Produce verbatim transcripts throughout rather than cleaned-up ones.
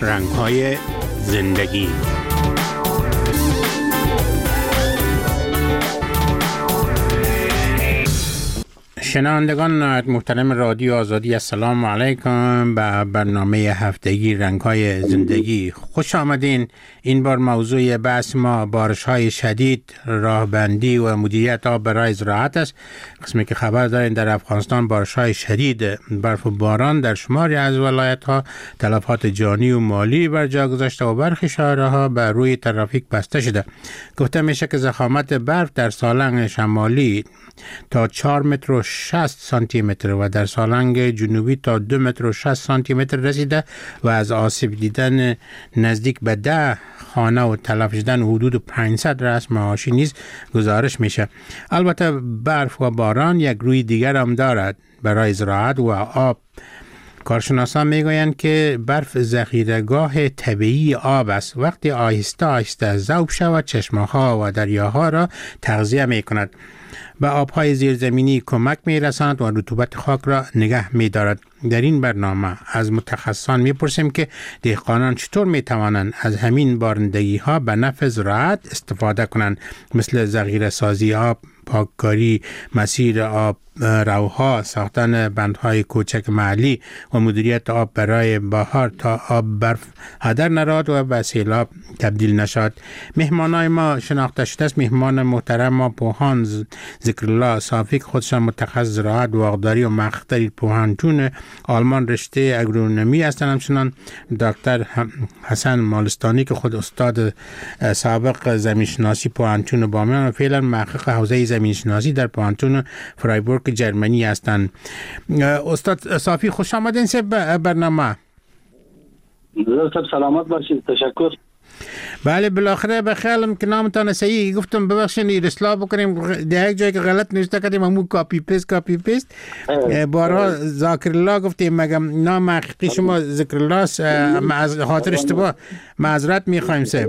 رنگ‌های زندگی. شنوندگان محترم رادیو آزادی، السلام علیکم به برنامه هفتگی رنگ‌های زندگی. خوش آمدین. این بار موضوع بحث ما بارش‌های شدید، راهبندی و مدیریت آب برای زراعت است. قسمی که خبر دارین در افغانستان بارش‌های شدید، برف و باران در شماری از ولایت‌ها تلفات جانی و مالی بر جا گذاشته و برخی شهرها بر روی ترافیک بسته شده. گفته میشه که ضخامت برف در سالنگ شمالی تا چهار متر و شصت سانتی متر و در سالنگ جنوبی تا دو متر و شصت سانتی متر رسیده و از آسیب دیدن نزدیک به ده خانه و تلف شدن حدود پانصد رأس معاشی نیز گزارش میشه. البته برف و باران یک روی دیگر هم دارد برای زراعت و آب. کارشناسان میگویند که برف ذخیره‌گاه طبیعی آب است. وقتی آهسته آهسته ذوب شود چشمه‌ها و دریاها را تغذیه میکند، به آبهای زیرزمینی کمک میرساند و رطوبت خاک را نگه میدارد. در این برنامه از متخصصان میپرسیم که دهقانان چطور میتوانند از همین بارندگی ها به نفع زراعت استفاده کنند، مثل ذخیره سازی آب، پاککاری مسیر آب روها، ساختن بندهای کوچک محلی و مدیریت آب برای بهار تا آب برف هدر نرود و به سیلاب تبدیل نشد. مهمانای ما شناخته شده است. مهمان محترم ما پوهان ذکرالله صافی که خودشان متخصص زراعت و باغداری و مقطع پوهنتون آلمان رشته اگرونومی هستند. همچنان دکتر حسن مالستانی که خود استاد سابق زمینشناسی پوهنتون بامیان و فعلا محقق حوزه زمینشناسی در پوهنتون فرایبورگ جرمنی هستند. استاد صافی خوش آمدین به برنامه. دکتر سلامت باشید. تشکر. بله بالاخره به خیالم که نامتان صحیح گفتم، ببخشید اصلاح بکنیم در یک جایی که غلط نوشته کردیم همون کاپی پیست کاپی پیست بارها ذاکرالله گفتیم، مگم نام حقیقی شما ذکرالله است. از خاطر اشتباه معذرت میخوایم صاحب.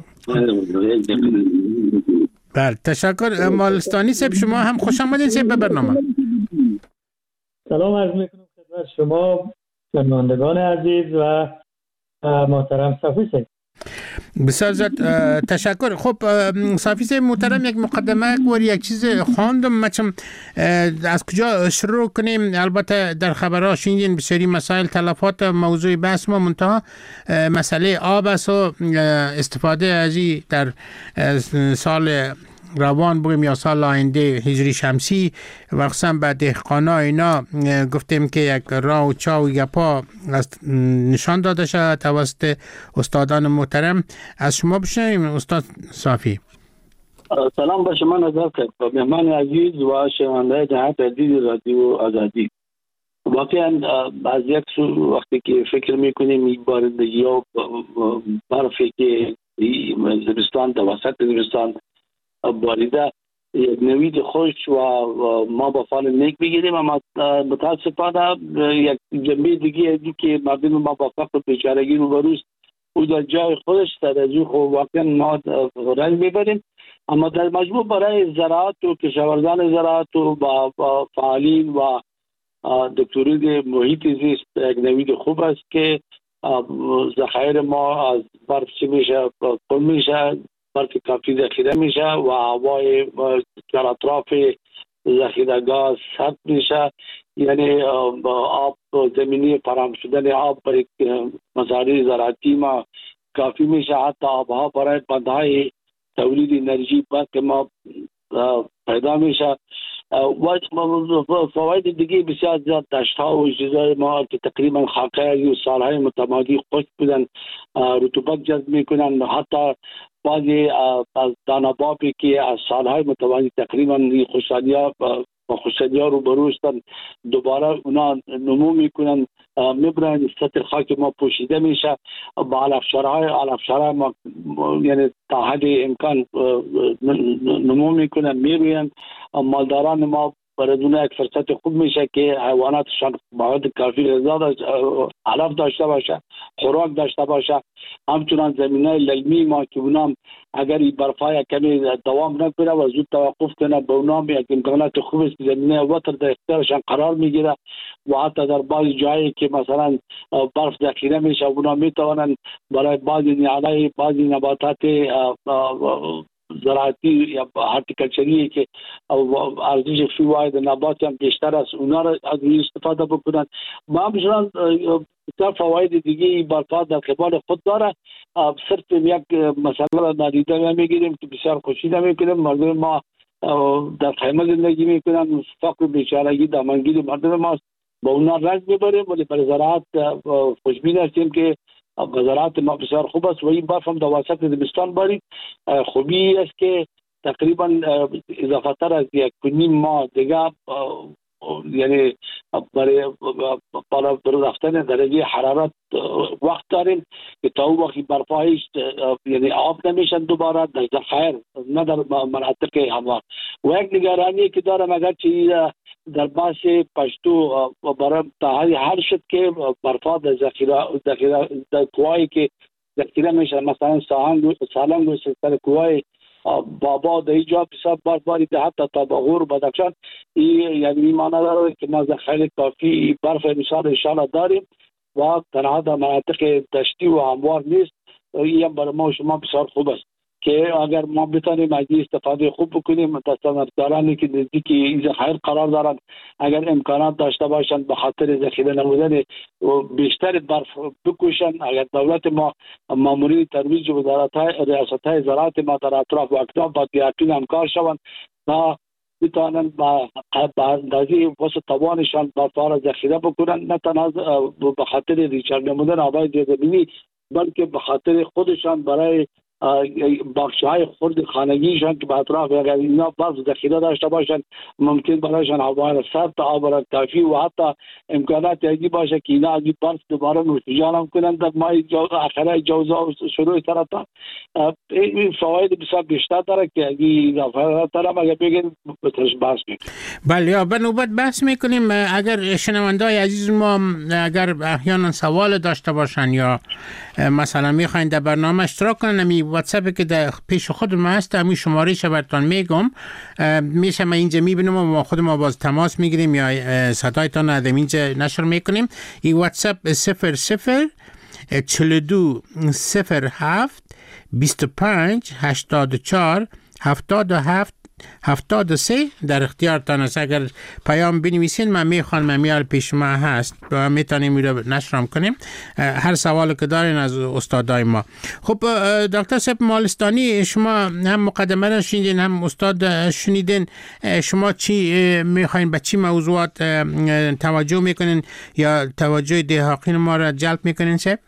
بله تشکر. مالستانی صاحب شما هم خوش آمدین صاحب به برنامه. سلام عرض میکنم خدمت شما شنوندگان عزیز و محترم صافی صاحب. بسیار زیاد تشکر. خب صافی صاحب محترم، یک مقدمه و یک چیز خواندم، مچم از کجا شروع کنیم؟ البته در خبرها شنیدین بسیاری مسائل تلفات موضوع بحث ما، منتها مسئله آب است و استفاده از این در سال روان بگیم یا سال آینده هجری شمسی مخصوصا به دهقانا اینا گفتیم که یک راه و چا و گپا نشان داده شد توسط استادان محترم. از شما بشنویم استاد صافی. سلام به شما نظر کرد مهمان عزیز و شنونده جهت عزیز رادیو آزادی. واقعا از یک سو وقتی که فکر میکنیم این بارندگی ها برفی که زمستان توسط زمستان باریده یک نوید خوش و ما با فال نیک بگیریم، اما متاسفانه یک جنبه دیگه ازی که مردم ما با فقر بیچارگی روبروست او در جای خودش در ازی خب واقعا ما رنگ میبریم. اما در مجموع برای زراعت و کشاورزان زراعت و با فعالین و دکترین محیط زیست یک نوید خوب است که ذخایر ما از برف چی میشه کم میشه، برف کافی ذخیره میشه و هوای در اطراف ذخیره‌گاه سرد میشه، یعنی آب زمینی فراهم شدن آب برای مزارع زراعتی ما کافی میشه. حتی آبها برای بندهای تولید انرژی برق ما پیدا میشه. و فواید دیگه بسیار زیاد دشت‌ها و چیزای ما که تقریبا خاکه و سالهای متمادی خشک بودن رطوبت جذب میکنن. حتی بعضی از دانه‌بابی که از سالهای متمادی تقریبا خوشحالی‌ها و خوشحالی‌ها رو بروستن دوباره اونا نمو میکنن، میبرن سطح خاک ما پوشیده میشه. با علفشارهای علفشارهای ما یعنی تا حد امکان نمو میکنن میروین. مالداران ما بدون یک فرصت خوب میشه که حیواناتشان مواد کافی غذا علف داشته باشه، خوراک داشته باشه. همچنان زمینه للمی ما که اونام اگر این برفای کمی دوام نکنه و زود توقف کنه به اونام یک امکانات خوب است، زمینه وتر در اختیارشان قرار میگیره و حتی در بعض جایی که مثلا برف ذخیره میشه اونام میتوانند برای بعضی نیالای بعضی نباتات زراعتی یا هارتیکلچری که ارزش فیواید نبات هم بیشتر است اونا را از این استفاده بکنند. ما همچنان بسیار فواید دیگه برفا در قبال خود داره. صرف یک مسئله را نادیده نمیگیریم که بسیار خوشی نمیکنیم. مردم ما در خیمه زندگی میکنن، فقر بیچارگی دامنگیر مردم ما با اونا رنج میبریم، ولی برای زراعت خوشبین هستیم که زراعت ما بسیار خوب است و این برف هم در وسط زمستان بارید. خوبی است که تقریبا اضافه تر از یک نیم ماه دیگه یعنی برای بالا رفتن درجه حرارت وقت داریم که تا اون وقت برفایش یعنی آب نمیشن دوباره در ذخایر نه در مناطق هموار. و یک نگرانی که دارم اگر چه در باس پشتو برای تاهی هر شد که برفا در ذخیره ذخیره در کوهایی که ذخیره میشه مثلا سالنگ سالنگ و سر کوهای بابا در اینجا بسیار برفباری ده حتی تا بغور بدخشان این یعنی معنی داره که ما ذخایر کافی برف مثال انشاءالله داریم و تنها در مناطق دشتی و هموار نیست. این هم برای ما شما بسیار خوب است که اگر ما بتانیم از این استفاده خوب بکنیم. تصنعاتگرانی که نزدیک این ذخایر قرار دارن اگر امکانات داشته باشند به خاطر ذخیره نمودن بیشتر برف بکشن. اگر دولت ما مامورین ترویج وزارت‌های ریاست‌های زراعت ما در اطراف و اکناف با دیاپین همکار شوند تا بتانن با اندازه وسط توانشان برفا را ذخیره بکنن، نه تنها به خاطر ریچارد نمودن آبای زمینی بلکه به خاطر خودشان برای بخش‌های خرد خانگیشان که به اطراف اگر اینا برف ذخیره داشته باشند ممکن برایشان هوا سرد تا آب را کافی و حتی امکانات یکی باشه که اینا از این برف دوباره نوشیجان هم کنند در ماه آخره جوزا و شروع سرطان. این فواید بسیار بیشتر داره که اگه اضافه دارم اگر بگیم بترش بحث میکنیم. بله یا به نوبت بحث میکنیم. اگر شنونده‌های عزیز ما اگر احیانا سوال داشته باشن یا مثلا میخواین در برنامه اشتراک کنن، می واتساپ که در پیش خود ما هست همین شمارهش براتون میگم میشه ما اینجا میبینیم و ما خود ما باز تماس میگیریم یا صدایتان از اینجا نشر میکنیم. این واتساپ صفر صفر چهل و دو صفر هفت بیست و پنج هشتاد و چهار هفتاد و هفت هفتاد و سه در اختیارتان است. اگر پیام بنویسین من میخوام میال پیش ما هست و میتونیم میره نشرم کنیم هر سوالی که دارین از استادای ما. خب دکتر صاحب مالستانی، شما هم مقدمه را شنیدین هم استاد شنیدین، شما چی میخواین به چی موضوعات توجه میکنین یا توجه دهاقین ما را جلب میکنین؟ صاحب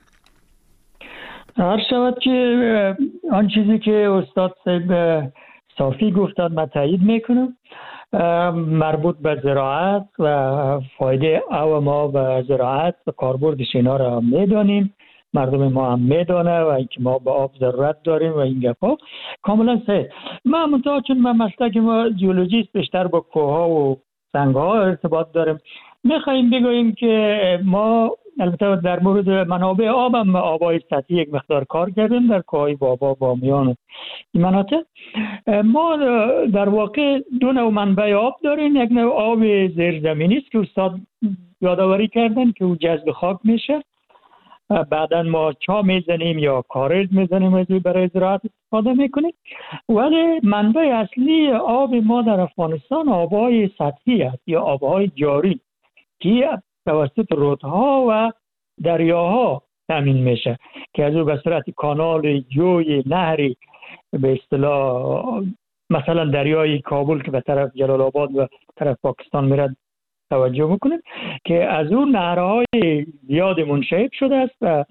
هر شود که آن چیزی که استاد صاحب صافی گفتن من تایید میکنم، مربوط به زراعت و فایده او ما به زراعت و کاربردش اینا را میدانیم، مردم ما هم میدانه و اینکه ما به آب ضرورت داریم و این گپا کاملا صحیح. من منتها چون من مسلک ما جیولوژیست بیشتر با کوها و سنگ ها ارتباط داریم، میخواییم بگوییم که ما البته در مورد منابع آب هم آبای سطحی یک مقدار کار کردیم در کوههای بابا بامیان و این مناطق. ما در واقع دو نوع منبع آب داریم. یک نوع آب زیرزمینی است که استاد یادآوری کردن که او جذب خاک میشه، بعدا ما چا میزنیم یا کارز میزنیم از برای زراعت استفاده میکنیم. ولی منبع اصلی آب ما در افغانستان آبهای سطحی است یا آبهای جاری که توسط رودها و دریاها تامین میشه که از او به صورت کانال، جوی، نهری به اصطلاح مثلا دریای کابل که به طرف جلال آباد و طرف پاکستان میره توجه میکنید که از اون نهرهای زیاد منشعب شده است و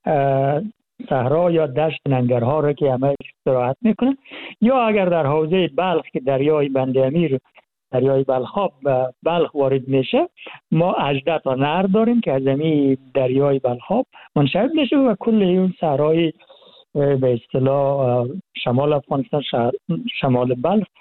صحرا یا دشت ننگرها را که همه استراحت میکنه. یا اگر در حوزه بلخ که دریای بند امیر دریای بلخاب و بلخ وارد میشه، ما هجده تا نهر داریم که از همین دریای بلخاب منشعب میشه و کل اون صحرای به اصطلاح شمال افغانستان شمال بلخ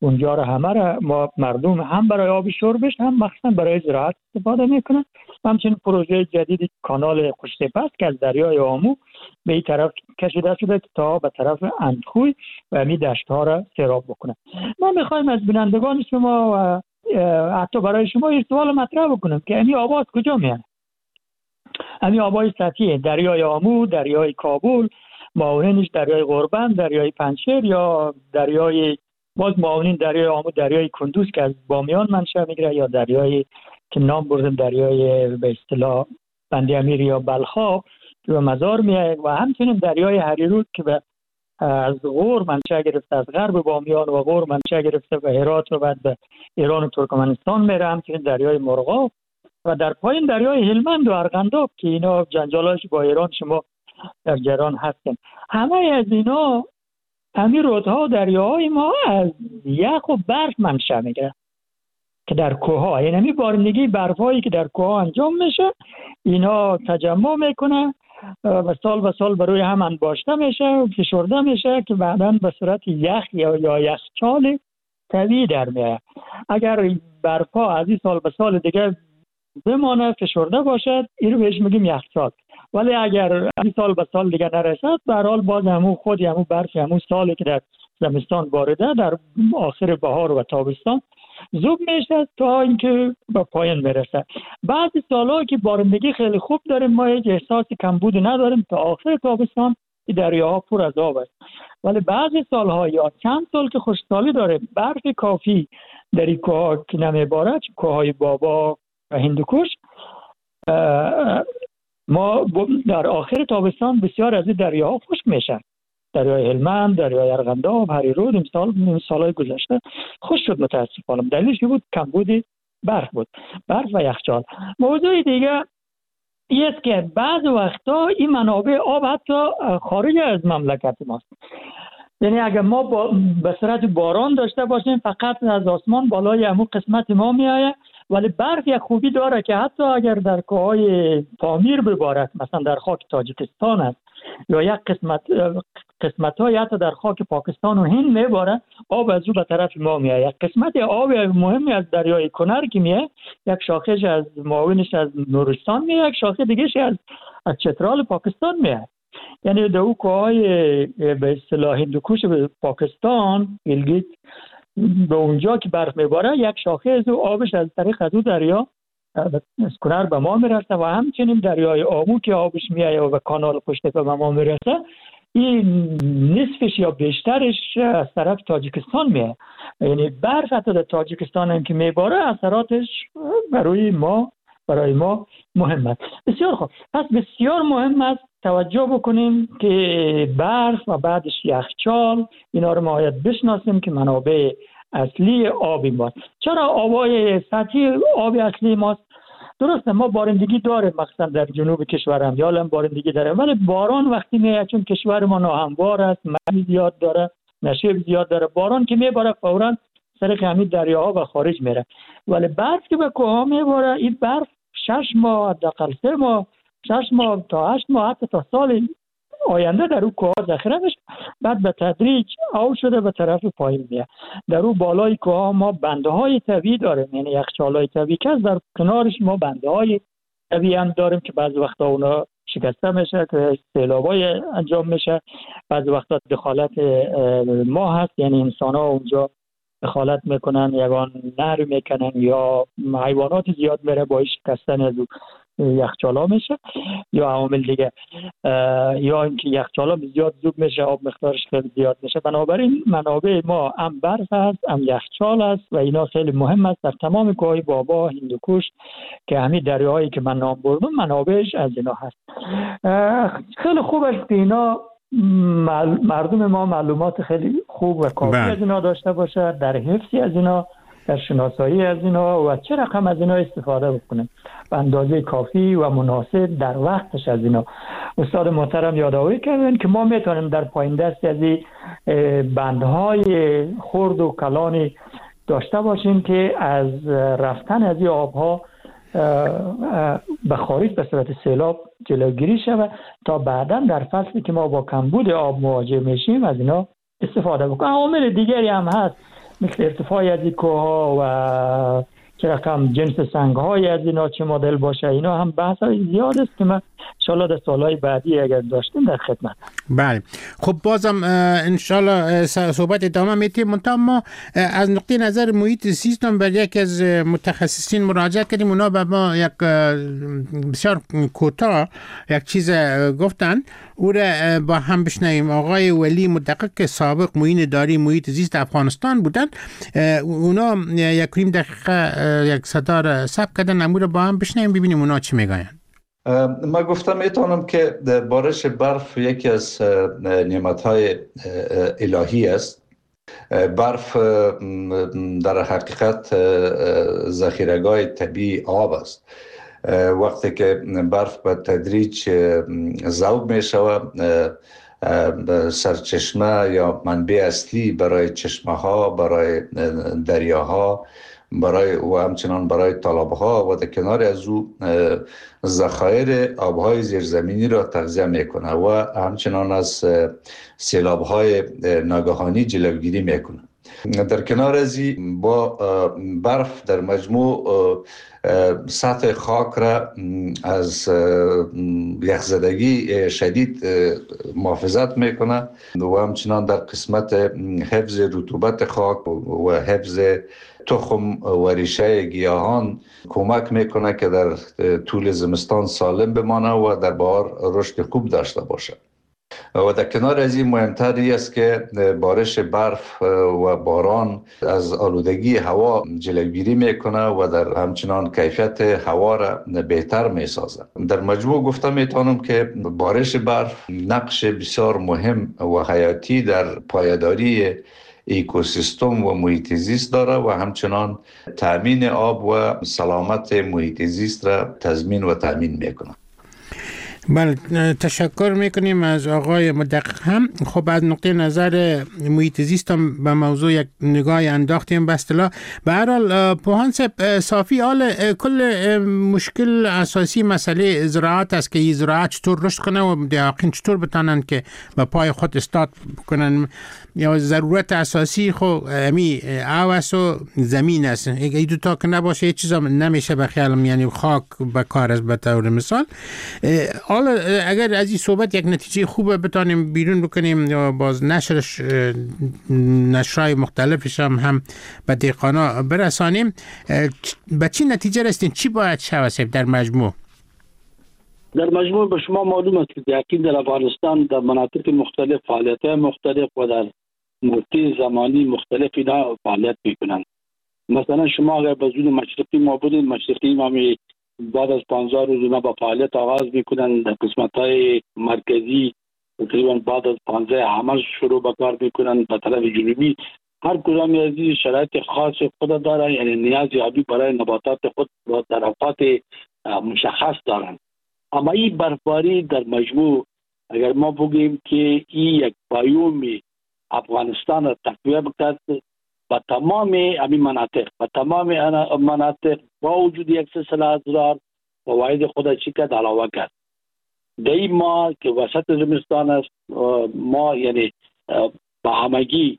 اونجا رو همه را ما مردم هم برای آب شربش هم مخصوصا برای زراعت استفاده میکنن. همچنین پروژه جدید کانال خوشتپه است که از دریای آمو به این طرف کشیده شده تا به طرف اندخوی و همین دشت ها را سیراب بکنه. ما میخوایم از بینندگان شما و حتی برای شما این سوال مطرح بکنم که همین آب از کجا میاد؟ همین آبای سطحی دریای آمو، دریای کابل، معاونینش دریای قربن، دریای پنجشیر یا دریای باز معاونین دریای آمو، دریای کندوز که از بامیان منشأ میگیره یا دریای که نام بردم دریای به اصطلاح بند امیر یا بلخاب که به مزار میاد و همچنین دریای هریرود که به از غور منشأ گرفته، از غرب بامیان و غور منشأ گرفته به هرات و بعد به ایران و ترکمنستان میره. همچنین دریای مرغاب و در پایین دریای هلمند و ارغنداب که اینا جنجالاش با ایران شما در جریان هستن. همه از اینا همین رودها دریاهای ما از یخ و برف منشأ میگیره که در کوه‌ها، یعنی همین بارندگی برفایی که در کوه‌ها انجام میشه اینا تجمع میکنه و سال به سال بروی هم انباشته میشه و فشرده میشه که بعداً به صورت یخ یا یا یخچال طبیعی در میاد. اگر برفا از این سال به سال دیگه بمانه فشرده باشد این رو بهش میگیم یخچال، ولی اگر این سال به سال دیگه نرسد به هر حال باز همون خودی همون برف همون سالی که در زمستان بارده در آخر بهار و تابستان زوب میشه تا اینکه به پایان میرسه. بعضی سالها که بارندگی خیلی خوب داریم ما هیچ احساس کمبود نداریم تا آخر تابستان این دریاها پر از آب است، ولی بعضی سالها یا چند سال که خشکسالی داره برف کافی در این کوه‌ها که نمیباره، کوههای بابا و هندوکش، ما در آخر تابستان بسیار از این دریاها خشک میشن. دریای هلمند، دریای ارغنداب، هریرود امسال این سالهای گذشته خشک شد متاسفانه. دلیلش بود کمبود برف بود، برف و یخچال. موضوع دیگه این است که بعض وقتا این منابع آب حتی خارج از مملکت ماست. یعنی اگر ما با به صورت باران داشته باشیم فقط از آسمان بالای همون قسمت ما میآید، ولی برف یک خوبی داره که حتی اگر در کوههای پامیر ببارد، مثلا در خاک تاجیکستان است یا یک قسمت قسمت های حتی در خاک پاکستان و هند میباره، آب از او به طرف ما میاد. یک قسمت آب مهمی از دریای کنر که میاد، یک شاخهش از معاونش از نورستان میاد، یک شاخه دیگهش از از چترال پاکستان میاد. یعنی در او کوههای به اصطلاح هندوکش به پاکستان گیلگیت به اونجا که برف میباره یک شاخه از او آبش از طریق از او دریا از کنر به ما میرسه و همچنین دریای آمو که آبش میایه و به کانال خوشتپه به ما میرسه، این نصفش یا بیشترش از طرف تاجیکستان میایه. یعنی برف حتی در تاجیکستان هم که میباره اثراتش برای ما برای ما مهم است. بسیار خوب، پس بسیار مهم است توجه بکنیم که برف و بعدش یخچال اینا رو ما باید بشناسیم که منابع اصلی آبی ماست. چرا آبای سطحی آب اصلی ماست؟ درسته ما بارندگی داریم، مثلا در جنوب کشورم یا هم بارندگی داره، ولی باران وقتی میاد چون کشور ما ناهموار است، ممی زیاد داره، نشیب زیاد داره، باران که میباره فوراً سر همین دریاها به خارج میره. ولی برف که به کوه‌ها میباره این برف شش ماه حداقل سه ماه شش ماه تا هشت ماه حتی تا سال آینده در او کوه‌ها ذخیره میشه، بعد به تدریج آب شده به طرف پایین میاد. در او بالای کوه‌ها ما بنده‌های طبیعی داریم، یعنی یخچال‌های طبیعی که در کنارش ما بنده‌های طبیعی هم داریم که بعضی وقتا اونا شکسته میشه که سیلابای انجام میشه، بعضی وقتا دخالت ما هست، یعنی انسان‌ها اونجا دخالت میکنن، یگان نهر میکنن یا حیوانات زیاد میره باعث شکستن از یخچالا میشه یا عوامل دیگه، یا اینکه یخچالا زیاد زوب میشه، آب مقدارش خیلی زیاد میشه. بنابراین منابع ما هم برف هست هم یخچال است و اینا خیلی مهم است در تمام کوههای بابا، هندوکش که همین دریاهایی که من نام بردم منابعش از اینا هست. خیلی خوب است که اینا مردم ما معلومات خیلی خوب و کافی از اینا داشته باشه، در حفظی از اینا، در شناسایی از اینا و چه رقم از اینا استفاده بکنه به اندازه کافی و مناسب در وقتش از اینا. استاد محترم یادآوری کردن که ما میتونیم در پایین دست از این بندهای خرد و کلانی داشته باشیم که از رفتن از این آبها به خارج به صورت سیلاب جلوگیری شود تا بعدا در فصلی که ما با کمبود آب مواجه میشیم از اینا استفاده بکنیم. عوامل دیگری هم هست مثل ارتفاع از این کوه و که رقم جنس سنگ های از اینا چه مدل باشه، اینا هم بحث های زیاد است که من انشالله در سالهای بعدی اگر داشتیم در خدمت. بله خب بازم انشالله صحبت ادامه میتیم. منتها ما از نقطه نظر محیط زیست بر یک از متخصصین مراجعه کردیم، اونا به ما یک بسیار کوتاه یک چیز گفتن، او را با هم بشنویم. آقای ولی مدقق سابق معین اداری محیط زیست افغانستان بودن، اونا یک نیم دقیقه یک صدا را ثبت کردن، امور را با هم بشنویم ببینیم اونا چی میگن. ما گفتم میتونم که بارش برف یکی از نعمت‌های الهی است. برف در حقیقت ذخیره‌گاه طبیعی آب است. وقتی که برف به تدریج ذوب می شود، سرچشمه یا منبع اصلی برای چشمه ها، برای دریاها، برای و همچنان برای تالاب‌ها و در کنار از او ذخایر آب‌های زیرزمینی را تغذیه می‌کنه و همچنان از سیلاب‌های ناگهانی جلوگیری می‌کنه. در کنار از این با برف در مجموع سطح خاک را از یخزدگی شدید محافظت میکنه و همچنان در قسمت حفظ رطوبت خاک و حفظ تخم و ریشه گیاهان کمک میکنه که در طول زمستان سالم بمانه و در بهار رشد خوب داشته باشه. و در کنار از این مهمتر است که بارش برف و باران از آلودگی هوا جلوگیری میکنه و در همچنان کیفیت هوا را بهتر میسازه. در مجموع گفته میتونم که بارش برف نقش بسیار مهم و حیاتی در پایداری اکوسیستم و محیط زیست داره و همچنان تامین آب و سلامت محیط زیست را تضمین و تامین میکنه. بله تشکر میکنیم از آقای مدقق هم. خب از نقطه نظر محیط زیست هم به موضوع یک نگاه انداختیم. به اصطلاح به هر حال پوهان صافی حال کل مشکل اساسی مسئله زراعت است که این زراعت چطور رشد کنه و دهقان چطور بتانن که به پای خود استاد بکنن. یا ضرورت اساسی خو امی آواس و زمین است، اگه دو تا که نباشه هیچ چیزا نمیشه به خیالم، یعنی خاک به کار است. به طور مثال حالا اگر از این صحبت یک نتیجه خوبه بتانیم بیرون بکنیم یا باز نشرش نشرهای مختلفش هم هم به دهقانا برسانیم، به چی نتیجه رسیدین؟ چی باید شود در مجموع؟ در مجموع به شما معلوم است که دهقان در افغانستان در مناطق مختلف فعالیت‌های مختلف و در مدت زمانی مختلف اینا فعالیت میکنند. مثلا شما اگر به زون مشرقی ما بودید، مشرقی ما می بعد از پانزده روز اینا با فعالیت آغاز میکنن. در قسمت‌های مرکزی تقریبا بعد از پانزده همه شروع به کار میکنن. به طرف جنوبی هر کدام از این شرایط خاص خود داره، یعنی نیاز آبی برای نباتات خود در اوقات مشخص دارند. اما این برفباری در مجموع اگر ما بگیم که این یک بیوم افغانستان را تقویه بکرد با تمام همین مناطق با تمام مناطق با وجود یک سلسله ازرار فواید خود چی کرد علاوه کرد. در این ما که وسط زمستان است، ما یعنی با همگی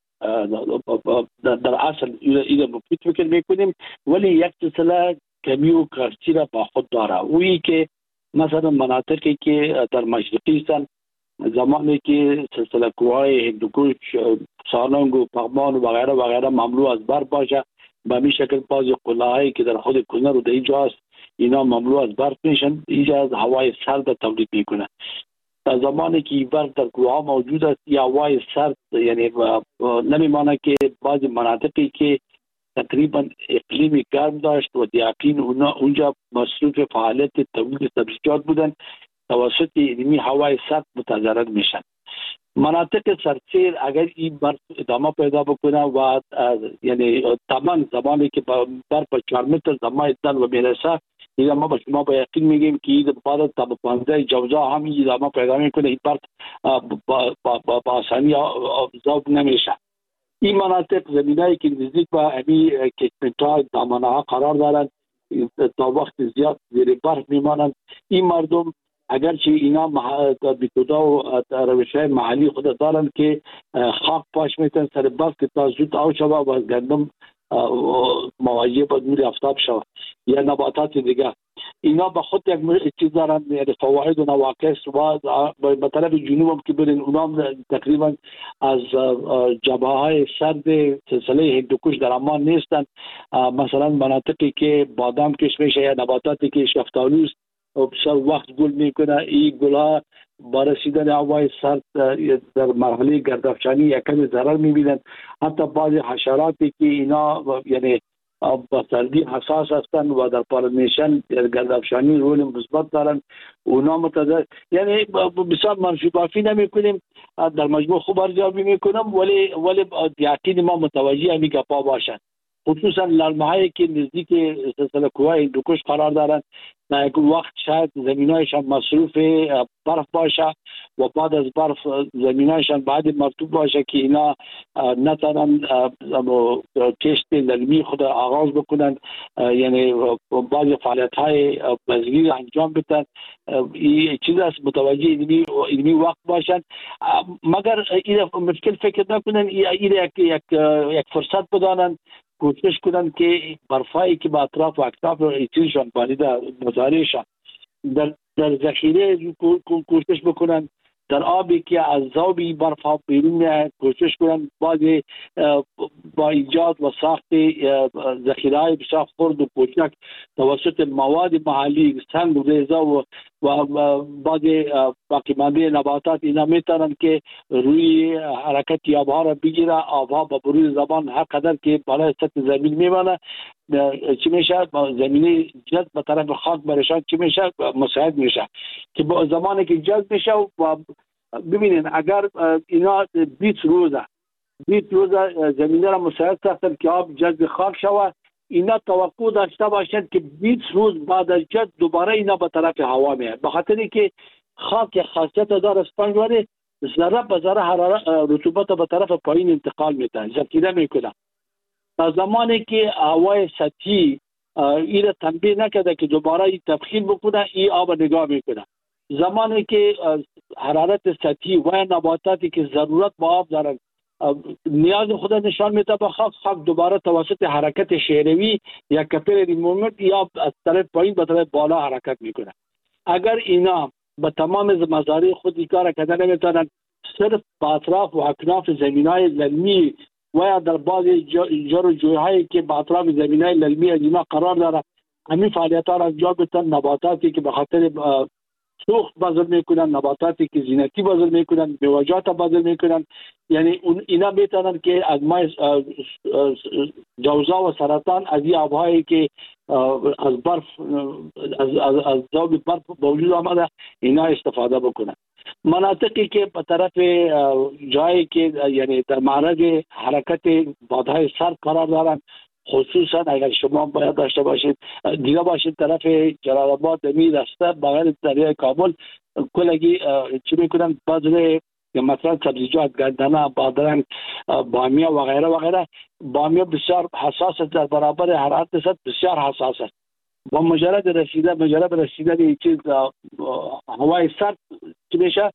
در اصل این مفید فکر میکنیم، ولی یک سلسله کمی و کرچی را با خود داره. اویی که مثلا مناطقی که در مشرقی هستند، زمانی که سلسله کوههای هندوکش، سالنگ و پغمان و غیره و غیره مملو از برف باشه، به همین شکل بعضی قلعه‌هایی که در خود کنر و در اینجا هست اینا مملو از برف میشن، اینجا از هوای سرد تولید میکنه. در زمانی که این برف در کوه ها موجود است، یا هوای سرد یعنی نمیمانه که بعضی مناطقی که تقریبا اقلیمی گرم داشت و دیاقین اونجا مصروف فعالیت تولید سبزیجات بودن، توسط اینمی هوای سرد متضرر میشن. مناطق سرسیر اگر این برف ادامه پیدا بکنه و یعنی تمام زمانی که برف چهار متر دمای دل و میرسه، دیگه ما به شما با یقین میگیم که این بعد تا پانزده جوزا هم این ادامه پیدا میکنه، این برف با آسانی ذوب نمیشه. این مناطق زمینایی که نزدیک به امی کشمک‌های دامنه‌ها قرار دارند تا وقت زیاد زیر برف میمانند، این مردم اگرچه اینا بیتودا و روش‌های محلی خود دارن که خاک پاش میتن سر برف که تا زود آب شوه و گندم مواجه با نور آفتاب شوه یا نباتات دیگه. اینا به خود یک چیز دارن، یعنی فواید و نواقص و به طرف جنوب هم که برین اونا تقریبا از جبهه های سرد سلسله هندوکش در امان نیستن. مثلا مناطقی که بادام کش میشه یا نباتاتی که شفتالو بسیار وقت گل میکنه، این گلها با رسیدن هوای سرد در مرحله گردافشانی یکم ضرر میبینن. حتی بعض حشراتی که اینا یعنی با سردی حساس هستند و در پالینیشن گردافشانی رول مثبت دارن، اونا متضرر، یعنی بسیار منفی بافی نمیکنیم، در مجموع خوب ارزیابی میکنم، ولی ولی یقین ما متوجه همین گپا باشن، خصوصا لرمه‌هایی که نزدیک سلسله کوه هندوکش قرار دارند. در یک وقت شاید زمینایشان مصروف برف باشه و بعد از برف زمینایشان بعد مرطوب باشه که اینا نتونن کشت للمی خود آغاز بکنن، یعنی بعض فعالیت های بزگیر انجام بدن. این چیز است متوجه اینمی اینمی وقت باشن، مگر این مشکل فکر نکنن، این یک یک یک فرصت بدانن، کوشش کنن که برفایی که با اطراف و اکتاف ایتیشان بالیده مزارعشان در در ذخیره کوشش بکنن، در آبی که از ذوبی برف ها بیرون میاد کوشش کنن بعضی با ایجاد و ساخت ذخیره های بسیار خرد و کوچک توسط مواد محلی سنگ ریزه و و بعضی باقی مانده نباتات اینا میتونن که روی حرکت آبها را بگیره، آبها با بروی زبان هر قدر که بالای سطح زمین میمانه چی میشه زمینی جذب به طرف خاک برشان چی میشه مساعد میشه که با زمانی که جذب میشه و ببینین اگر اینا بیست روزه بیست روزه زمینه را مساعد ساختن که آب جذب خاک شوه، اینا توقع داشته باشند که بیست روز بعد از جذب دوباره اینا به طرف هوا میاد، به خاطر که خاک خاصیت داره اسپنجواری ذره به ذره حرارت رطوبت به طرف پایین انتقال میده، ذخیره میکنه. تا زمانی که هوای سطحی این تنبیه نکرده که دوباره این تبخیر بکنه، این آب نگاه میکنه. زمانی که حرارت سطحی و نباتاتی که ضرورت با آب دارن نیاز خود نشان میده به خاک، خاک دوباره توسط حرکت شیروی یا کپیلری موومنت یا از طرف پایین به طرف بالا حرکت میکنه. اگر اینا به تمام مزارع خود کار کردن نمیتونن، صرف با اطراف و اکناف زمینای للمی و در بعضی جر و جوی‌هایی که با اطراف زمینای للمی اینا قرار داره همین فعالیت ها را انجام بدن، نباتاتی که به خاطر سوخت بذر میکنن، نباتاتی که زینتی بذر میکنن، میوه‌جات بذر میکنن، یعنی اینا میتونن که از مای جوزا و سرطان از این آبهایی که از برف از از از ذوب برف به وجود آمده اینا استفاده بکنن. مناطقی که به طرف جایی که یعنی در معرض حرکت بادهای سرد قرار دارن، خصوصا اگر شما باید داشته باشید دیگه باشید طرف جلال آباد می رسته بغیر دریای کابل کلگی چی میکنن بذر مثلا سبزیجات گندنه، بادرنگ، بامیه و غیره و غیره. بامیه بسیار حساس است، در برابر حرارت سطح بسیار حساس است. با مجرد رسیدن مجرد رسیدن این چیز هوای سرد چی میشه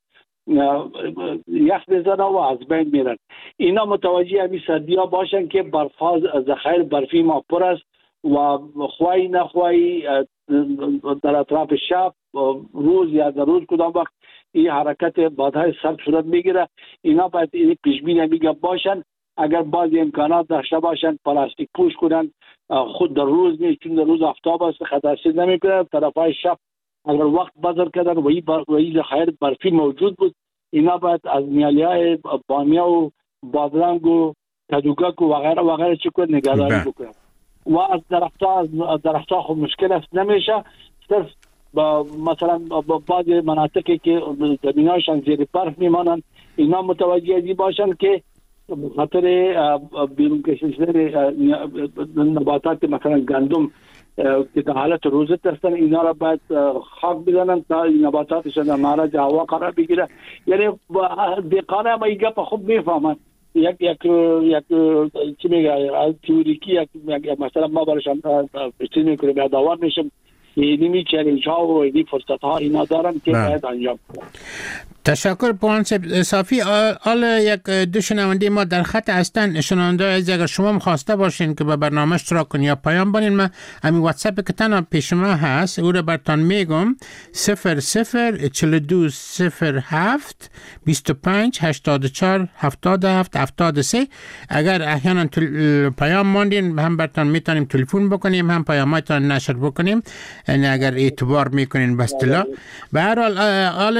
یخ بزنه و از بین میرن. اینا متوجه همین سردی ها باشن که برفاز ذخایر برفی ما پر است و خواهی نخواهی در اطراف شب روز یا در روز کدام وقت این حرکت بادهای سرد صورت میگیره. اینا باید این پیش بینی میگه باشن، اگر بعضی امکانات داشته باشن پلاستیک پوش کنن، خود در روز نیست چون در روز آفتاب است خطرسیز نمیکنه، طرفای شب اگر وقت بذر کردن و این ذخایر برفی موجود بود اینا باید از میالیای بامیه و بادرنگ و کدوگک و غیره و غیره چی کنن نگهداری بکنن. و از درختها از درختها خب مشکل است نمیشه، صرف با مثلا با بعض مناطقی که زمینایشان زیر برف میمانند اینا متوجه ازی باشن که خاطر بیرون کشیدن نباتات مثلا گندم که در حالت روزت هستن اینا را باید خاک بزنن تا نباتاتشان در معرض هوا قرار بگیره. یعنی دقیقانه ما این گپ خوب میفهمن، یک یک یک چی میگه تئوریکی یک مثلا ما برشان چیز میکنیم یادآور میشم اینی چالش ها و اینی فرصت ها اینا دارم که باید انجام کنم. تشکر پوان صافی. حالا یک دو شنونده ما در خط هستن. شنونده از اگر شما خواسته باشین که به برنامه اشتراک کنین یا پیام بدین، من همین واتساپ که تنها پیش ما هست او رو براتون میگم: صفر صفر چهل و دو صفر هفت بیست و پنج هشتاد و چهار هفتاد و هفت هفتاد و سه. اگر احیانا پیام ماندین هم براتون میتونیم تلفن بکنیم، هم پیاماتون نشر بکنیم، یعنی اگر اعتبار میکنین به اصطلاح. به هر حال حال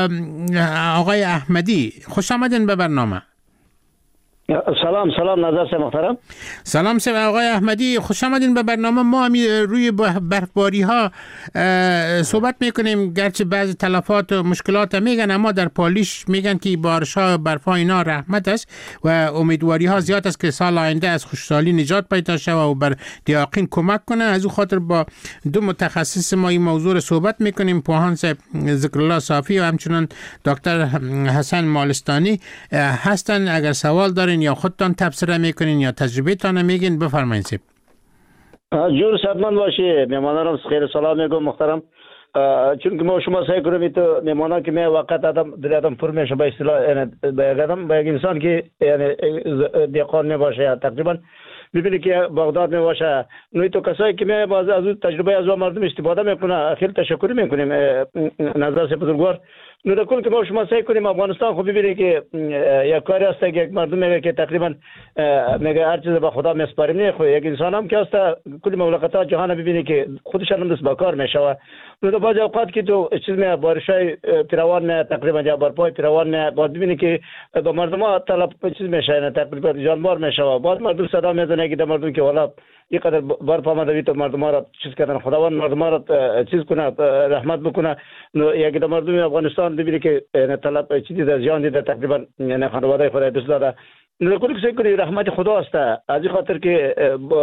آقای احمدی خوش آمدین به برنامه. سلام سلام نظر سے محترم. سلام سه آقای احمدی، خوش آمدین به برنامه. ما همی روی برفباری ها صحبت میکنیم، گرچه بعضی تلفات و مشکلات میگن، اما در پالیش میگن که بارش ها برف ها اینا رحمت است و امیدواری ها زیاد است که سال آینده از خشکسالی نجات پیدا شود و بر دیاقین کمک کنه. از او خاطر با دو متخصص ما این موضوع صحبت میکنیم، پوهان ذکرالله صافی و همچنان دکتر حسن مالستانی هستن. اگر سوال دارین یا خودتان تبصره میکنین یا تجربه تان میگین بفرمایید. سیب جور صدمن باشی. میمانانم خیر سلام میگم محترم. چون که ما شما سعی کنیم تو میمانا که می وقت آدم دل آدم پر میشه به اصطلاح، یعنی به آدم به انسان که یعنی دیقان میباشه تقریبا ببینی که بغداد میباشه، نوی تو کسایی که می باز از تجربه از مردم استفاده میکنه، خیلی تشکر میکنیم نظر سے بزرگوار. نو در کل که ما شما سعی کنیم افغانستان خب ببینید که یک کاری هست که یک مردم میگه که تقریبا میگه هر چیز به خدا میسپاریم. نه خو یک انسان هم که هست کل مملکت‌ها جهان ببینید که خودش هم دست به کار میشه. نو در بعض اوقات که تو چیز می بارشای پیروان می تقریبا یا برپای پیروان می بعد ببینید که به مردم ها طلب چیز میشه، نه تقریبا جانبار میشه. بعد مردم صدا میزنه که در مردم که والا اینقدر برف آمده تو مردم ها را چیز کردن، خداوند مردم ها را چیز کنه، رحمت بکنه. نو یک در مردم افغانستان ببینی که طلب چیزی در جان دیده تقریبا، یعنی خانواده خدا دوست داره. نو کلی که کنی رحمت خدا است. از این خاطر که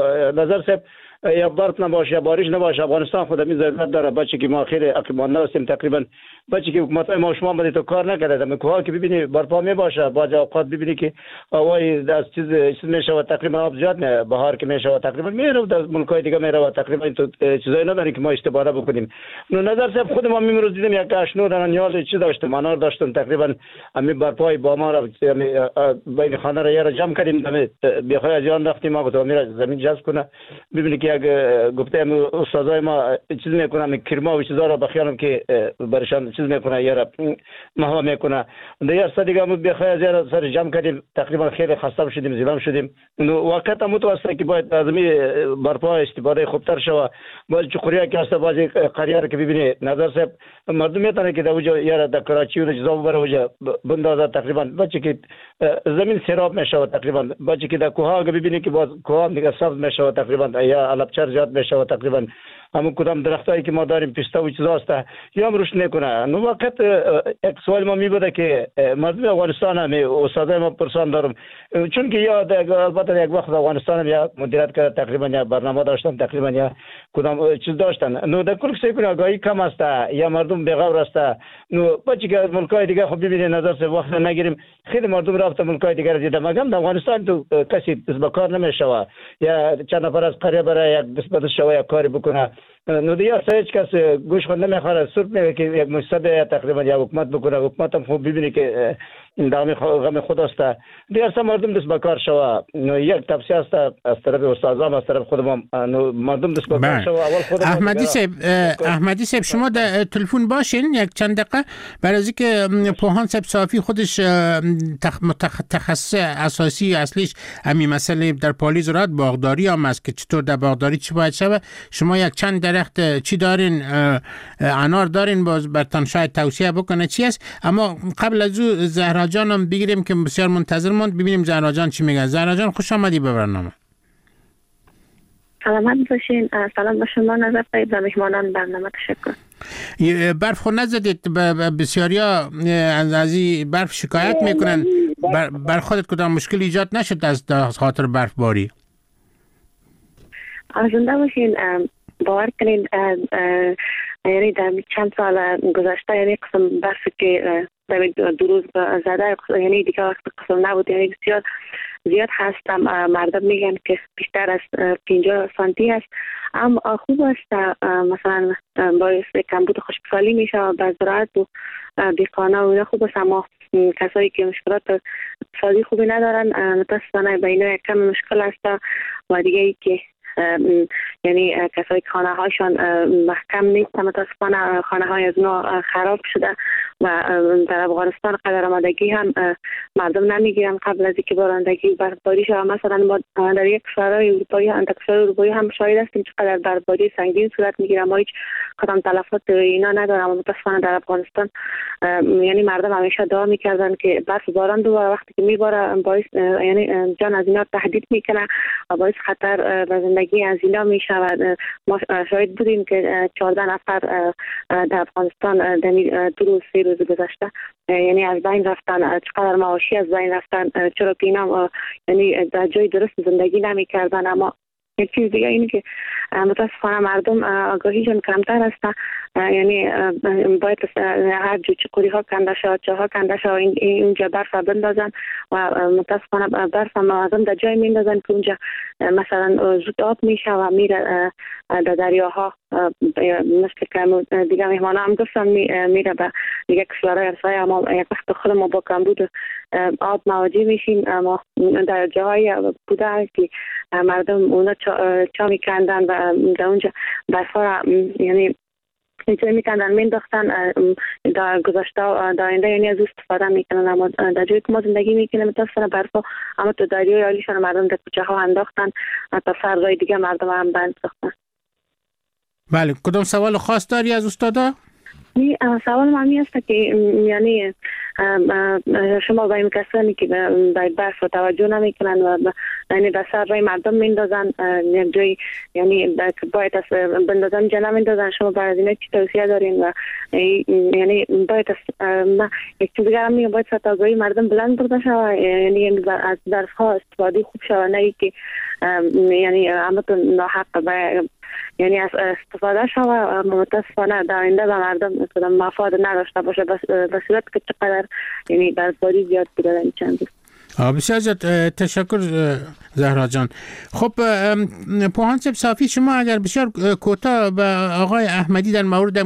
نظر صاحب یا برف نباشه یا بارش نباشه، افغانستان خود می ضرورت داره. بچه که ما خیلی عقیمانده هستیم تقریبا، بچه که حکومت ما شما بده تو کار نکرده، می کوها که ببینی برپا می باشه، بعض اوقات ببینی که هوای از چیز چیز میشه و تقریبا آب زیاد نه، بهار که میشه و تقریبا میره در ملکای دیگه میره و تقریبا تو چیزایی نداره که ما استفاده بکنیم. نو نظر صاحب خود ما میمروز دیدیم یک اشنو در نیاز چیز داشت، منار داشتن تقریبا همین برپای با ما را بین خانه را یه جمع کردیم، بخوای از جان رفتیم ما گفتم میره زمین جذب کنه. ببینی که یک گفته استادای ما چیز میکنن کرما و چیزا را بخیالم که برشان چیز میکنه یا محو میکنه. دیگه است دیگه ما بخوای از یه سر جمع کردیم، تقریبا خیلی خسته شدیم، زیرام شدیم. نو وقت متوسط که باید لازمی برپا استفاده خوبتر شوه. باز چخوریا که است باز قریه را که ببینی نظر صاحب مردم میتونه که در وجه یا در کراچی و جزا بره وجه بندازه تقریبا، بچه که زمین سیراب میشه تقریبا، بچه که در کوها ببینی که باز کوها دیگه سبز میشه تقریبا یا علبچر زیاد میشه تقریبا. همون کدام درختایی که ما داریم پیستا و چیزا است یا هم روش نکنه. نو وقت یک سوال ما می بوده که مردم افغانستان هم استادای ما پرسان دارم، چون که یا البته یک وقت افغانستان هم یا مدیریت کرده تقریبا یا برنامه داشتن تقریبا یا کدام چیز داشتن. نو در کل سعی کنه آگاهی کم است یا مردم بغور است. نو بچه که ملکای دیگه خب ببینید نظر سے وقت نگیریم، خیلی مردم رفته ملکای دیگه را دیدم، مگم در افغانستان تو کسی دست به کار نمیشه یا چند نفر از قریه برای یک دست به دست شوه یک کاری بکنه. نو دیگه هیچ کس گوش خود نمیخوره، صرف میگه که یک مستبه تقریبا یا حکومت بکنه، حکومت هم خوب ببینی که دامی غم خود است. دیگه اصلا مردم دست به کار شوه. نو یک توصیه است از طرف استادام از طرف خودم، نو مردم دست به کار شوه. اول خودم احمدی صاحب احمدی صاحب شما در تلفن باشین یک چند دقیقه، برای اینکه پوهان صاحب صافی خودش تخصص اساسی اصلیش همین مسئله در پالی زراعت باغداری هم است که چطور در باغداری چی باید شود. شما یک چند درخت چی دارین؟ انار دارین؟ باز برتان شاید توصیه بکنه چی است. اما قبل از او زهرا جان هم بگیریم که بسیار منتظر موند، ببینیم زهرا جان چی میگه. زهرا جان خوش آمدی به برنامه. سلامت باشین. سلام به شما نظر طیب و مهمانان برنامه. تشکر. برف خود نزدید؟ بسیاری ها از این برف شکایت میکنن. بر, بر خودت کدام مشکل ایجاد نشد از خاطر برف باری؟ زنده باشین. باور کنین یعنی در چند سال گذشته یعنی قسم برفی که دو روز زده، یعنی دیگه وقت قسل نبود، یعنی بسیار زیاد هستم. مردم میگن که بیشتر از پنجاه سانتی است، اما خوب است. مثلا باعث کمبود خشکسالی میشه و به زراعت و دیقانه و اینا خوب است، اما کسایی که مشکلات اقتصادی خوبی ندارن متاسفانه به اینا یک کم مشکل است. و دیگه ای که یعنی کسایی که خانه هاشون محکم نیست، متاسفانه خانه های از اونا خراب شده و در افغانستان قدر آمادگی هم مردم نمیگیرن قبل از اینکه بارندگی برفباری شود. مثلا ما در یک کشورهای اروپایی هم کشورهای اروپایی هم شاهد هستیم چقدر برفباری سنگین صورت میگیره، ما هیچ کدام تلفات اینا ندارم. متاسفانه در افغانستان یعنی مردم همیشه دعا میکردن که برف باران دوباره وقتی که میباره باعث یعنی جان از اینا تهدید میکنه و باعث خطر به زندگی از اینا میشود. ما شاهد بودیم که چهارده نفر در افغانستان در دو روز سه روز گذشته یعنی از بین رفتن، چقدر معاشی از بین رفتن، چرا که اینا یعنی در جای درست زندگی نمیکردن. اما یک چیز دیگه اینه که متاسفانه مردم آگاهیشون کمتر است، یعنی باید هر جو چکوری ها کنده شد، چاه ها کنده شد، اینجا برف بندازن و متاسفانه برف مردم در جای میندازن که اونجا مثلا زود آب میشه و میره در دریاها. مثل که دیگه مهمان هم گفتن میره به دیگه کشورهای همسایه، اما یک وقت خود ما با کمبود آب مواجه میشیم. اما در جاهای بوده که مردم اونا چا, چا میکندن و در اونجا برفا یعنی اینجا میکندن مینداختن در گذشته و در آینده یعنی از استفاده میکنن. اما در جایی که ما زندگی میکنیم متاسفانه برفا اما تو دریای عالیشان مردم در کوچه ها انداختن تا فرقای دیگه مردم هم بند ساختن. بله، کدام سوال خاص داری از استادا؟ سوال معنی است که یعنی شما با این کسانی که به برف توجه نمیکنن و یعنی به سر رای مردم میندازن یک جای یعنی باید از بندازن جا نمیندازن، شما برای این چی توصیه دارین؟ و یعنی باید از یک چیز دیگر هم میگم باید ستاگاهی مردم بلند برده شود، یعنی از برف ها استفاده خوب شود، نه که یعنی امتون ناحق و یعنی از استفاده شود متاسفانه در آینده به مردم مثلا مفاد نداشته باشه به صورت که چقدر یعنی برفباری زیاد بوده در این چند روز. بسیار زیاد تشکر زهرا جان. خب پوهان صاحب صافی، شما اگر بسیار کوتاه به آقای احمدی در مورد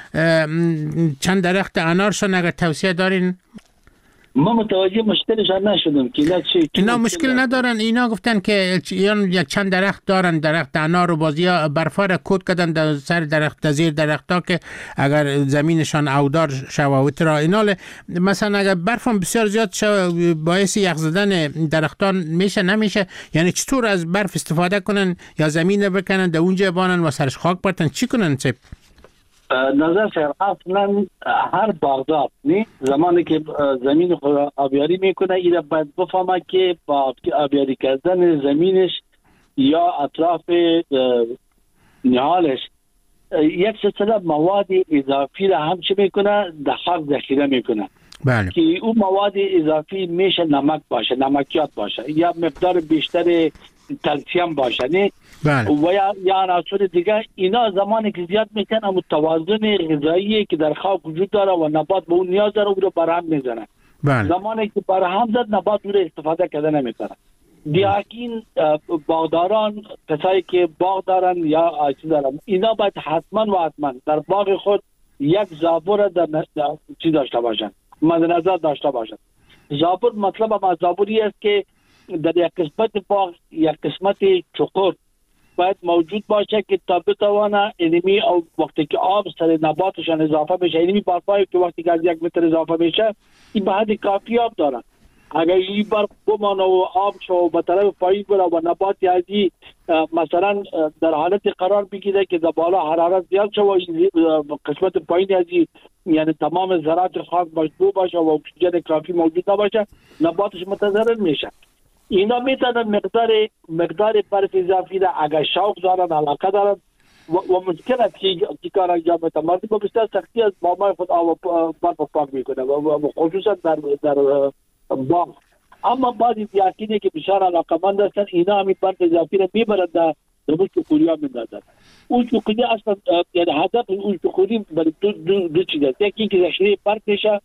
چند درخت انارشان اگر توصیه دارین؟ ما متوجه مشکلشان نشدم که اینا چی اینا مشکل ندارن. اینا گفتن که یک چند درخت دارن، درخت انار و بازیا برفا را کود کردن در سر درخت زیر درختها که اگر زمینشان اودار شوه و اینا. مثلا اگر برفم بسیار زیاد شوه باعث یخ زدن درختان میشه نمیشه؟ یعنی چطور از برف استفاده کنن یا زمین بکنن در اونجا بانن و سرش خاک برتن چی کنن؟ چه نظر خیر اصلا هر باغدار نی زمانی که زمین خود آبیاری میکنه اینا باید بفهمه که با آبیاری کردن زمینش یا اطراف نهالش یک سلسله مواد اضافی را هم چه میکنه در خاک ذخیره میکنه. بله. که اون مواد اضافی میشه نمک باشه، نمکیات باشه یا مقدار بیشتر کلسیم باشه نه. بله. و یا یا عناصر دیگه. اینا زمانی که زیاد میکنه متوازن غذایی که در خاک وجود داره و نبات به اون نیاز داره او رو برهم میزنه. بله. زمانی که برهم زد نبات او رو استفاده کرده نمیکنه. دیاکین باغداران کسایی که باغ دارن یا چیز دارن اینا باید حتما و حتما در باغ خود یک زابور در چی داشته باشن، مد نظر داشته باشن. زابور مطلب ما زابوری است که در یک قسمت باغ یک قسمت چقور باید موجود باشه که تا بتوانه اینمی او وقتی که آب سر نباتشان اضافه بشه، اینمی برفایی که وقتی که از یک متر اضافه میشه این به حد کافی آب دارن. اگر این برف بمانه و آب شو و به طرف پایین بره و نبات یادی مثلا در حالت قرار بگیره که در بالا حرارت زیاد شو و قسمت پایین یادی یعنی تمام ذرات خاک مشبوع باشه و اکسیژن کافی موجود نباشه نباتش متضرر میشه. اینا میتونن مقدار مقدار برف اضافی را اگر شوق دارن علاقه دارن و, و ممکن است که کار انجام بدن. مردم بسیار سختی از مامای خود آب برف پاک میکنه و خصوصا در در باغ. اما بعضی دیاکینه که بسیار علاقمند هستن اینا همین برف اضافی را میبرن در روی چکوری ها میندازن. اون چکوری اصلا یعنی هدف اون چکوری برای دو دو, دو چیز است. یکی که ذخیره برف میشه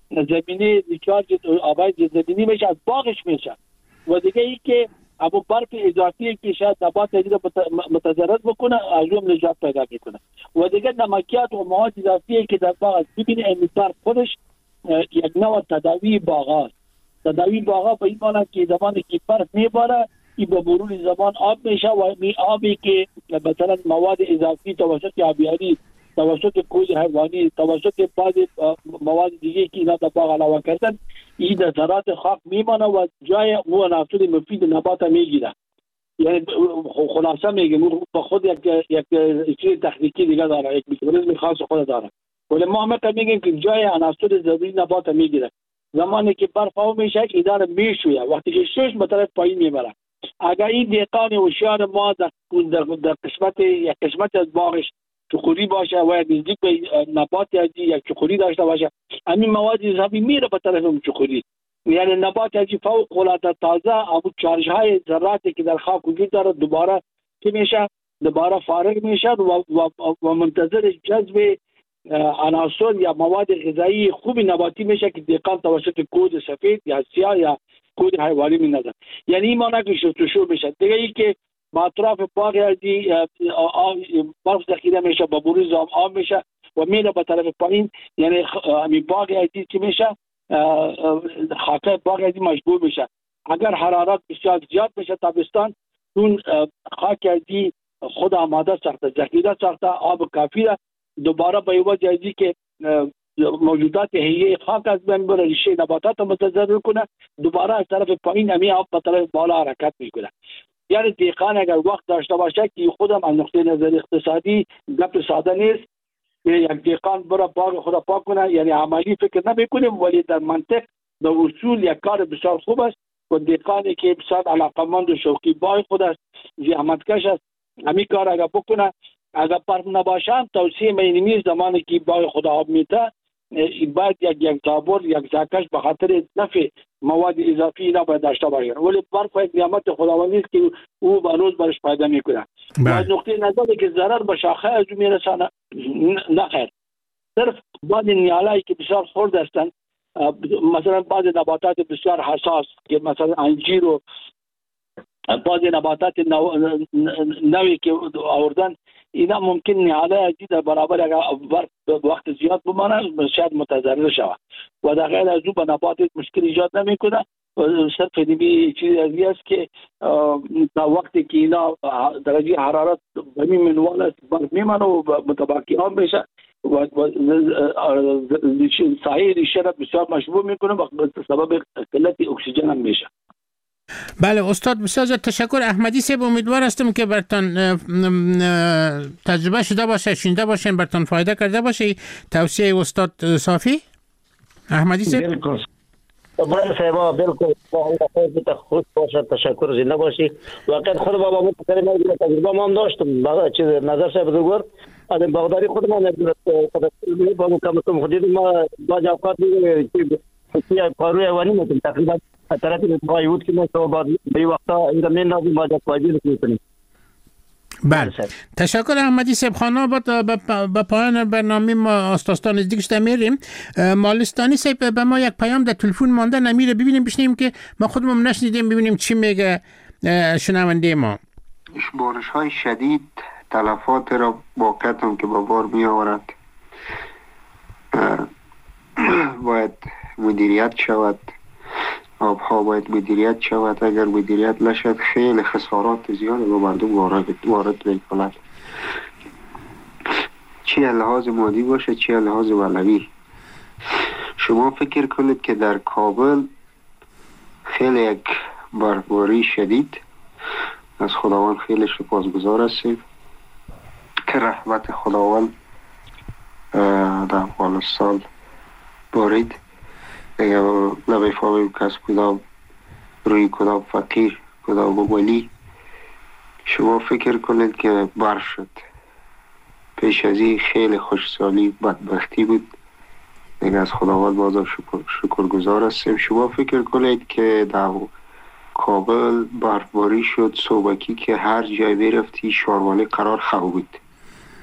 زمینه ریچارج آبای زمینی میشه، از باغش میشه. و دیگه ای که ابو برف اضافی که شاید نبات دیگه متضرر بکنه از اون نجات پیدا میکنه. و دیگه نمکیات و مواد اضافی که در باغ ببینید این برف خودش یک نوع تداوی باغ است. تداوی باغ به این معنی که زمانی که برف میباره این به مرور زمان آب میشه و می آبی که مثلا مواد اضافی توسط آبیاری، توسط کود حیوانی، توسط بعض مواد دیگه که اینا در باغ علاوه کردن، این در ذرات خاک میمانه و جای او عناصر مفید نبات میگیره. یعنی خلاصه میگم با خود یک یک چیز تکنیکی دیگه داره، یک میکانیزم خاص خود داره. ولی ما هم میگیم که جای عناصر ضروری نبات میگیره. زمانی که برف او میشه اداره میشویه، وقتی که شوش به طرف پایین میبره. اگر این دیقان هوشیار ما در در قسمت یک قسمت از باغش چخوری باشه و نزدیک به نبات ازی یک چخوری داشته باشه، همین مواد اضافی میره به طرف اون چخوری. یعنی نبات ازی فوق العاده تازه ابو چارج های ذراتی که در خاک وجود داره دوباره که میشه دوباره فارغ میشه و, و, و منتظر جذب عناصر یا مواد غذایی خوب نباتی میشه که دیقان توسط کود سفید یا سیاه یا کود حیوانی میندازه. یعنی این معنی که شورتوشور میشه. دیگه ای که با اطراف باغ ازی برف ذخیره میشه، با بروز آب میشه و میره به طرف پایین. یعنی همین باغ ازی که میشه خاکه باغ ازی مجبور میشه. اگر حرارت بسیار زیاد میشه تابستان، اون خاک ازی خود آماده ساخته، ذخیره ساخته، آب کافی ده، دوباره به وجه ازی که موجودات حیه خاک از بین بره، ریشه نباتات متضرر کنه، دوباره از طرف پایین همی آب به طرف بالا حرکت میکنه. یعنی دیقان اگر وقت داشته باشه که خودم از نقطه نظر اقتصادی گپ ساده نیست یک دیقان برای باغ خود پاک کنه، یعنی عملی فکر نمیکنیم ولی در منطق در اصول یک کار بسیار خوب است. و دیقانی که بسیار علاقمند و شوقی باغ خود است، زحمتکش است، همین کار اگر بکنه، اگر برف نباشند توصیه مینیمی زمانی که باغ خود آب میته باید یک یک تابور یک زاکش به خاطر نفع مواد اضافی اینا باید داشته باشه. ولی برف یک نعمت خداوندی است که او به روز برش پیدا میکنه. از نقطه نظری که ضرر به شاخه از او میرسانه نه خیر. صرف بعض نیالایی که بسیار خرد هستند، مثلا بعض نباتات بسیار حساس که مثلا انجیر و بعض نباتات نو... نوی که آوردن، اینا ممکن نیاله ازی در برابر اگر وقت زیاد بمانه شاید متضرر شود و در غیر از او به نبات مشکل ایجاد نمیکنه. صرف نیمی چیز ازی است که تا وقتی که اینا درجه حرارت به می منوال است برف میمانه و متباکی آب میشه و سایه ریشه را بسیار مشبوع میکنه و سبب قلت اکسیژن هم میشه. بله استاد بسیار تشکر. احمدی صاحب امیدوار هستم که برتان تجربه شده باشه، شنیده باشین، برتان فایده کرده باشه توصیه استاد صافی. احمدی صاحب بالکل بله صاحب بالکل خیلی خوش باشه، تشکر، زنده باشی. واقعا خود بابا من تجربه ما هم داشتم بعد چیز نظر صاحب بزرگوار از باغداری خود ما با مکمل خودی ما با جوقات که کارو حیوانی میکنیم تقریبا طرفی بایود که ما تو بعد به وقتا این زمین نازم با جوقاتی میکنیم. بله تشکر احمدی صاحب. خانه با پایان برنامه ما استاد نزدیک شده میریم. مالستانی صاحب به ما یک پیام در تلفن مانده، نمیره ببینیم بشنیم که ما خودمون نشنیدیم، ببینیم چی میگه شنونده ما. بارش های شدید تلفات را واقعیت هم که با بار می آورد، باید مدیریت شود، آبها باید مدیریت شود. اگر مدیریت نشد خیلی خسارات زیاد به مردم وارد وارد می‌کند، چه لحاظ مادی باشه چه لحاظ معنوی. شما فکر کنید که در کابل خیلی یک برفباری شدید، از خداوند خیلی سپاسگزار هستیم که رحمت خداوند در افغانستان بارید. نمیفهمیم کس کدام روی کدام فقیر کدام ولی. شما فکر کنید که برف شد، پیش از این خیلی خوشسالی بدبختی بود، دیگه از خداوند بازم شکر شکرگزار هستیم. شما فکر کنید که در کابل برفباری شد صبحکی که هر جای برفتی شاروانه قرار خواهد بود.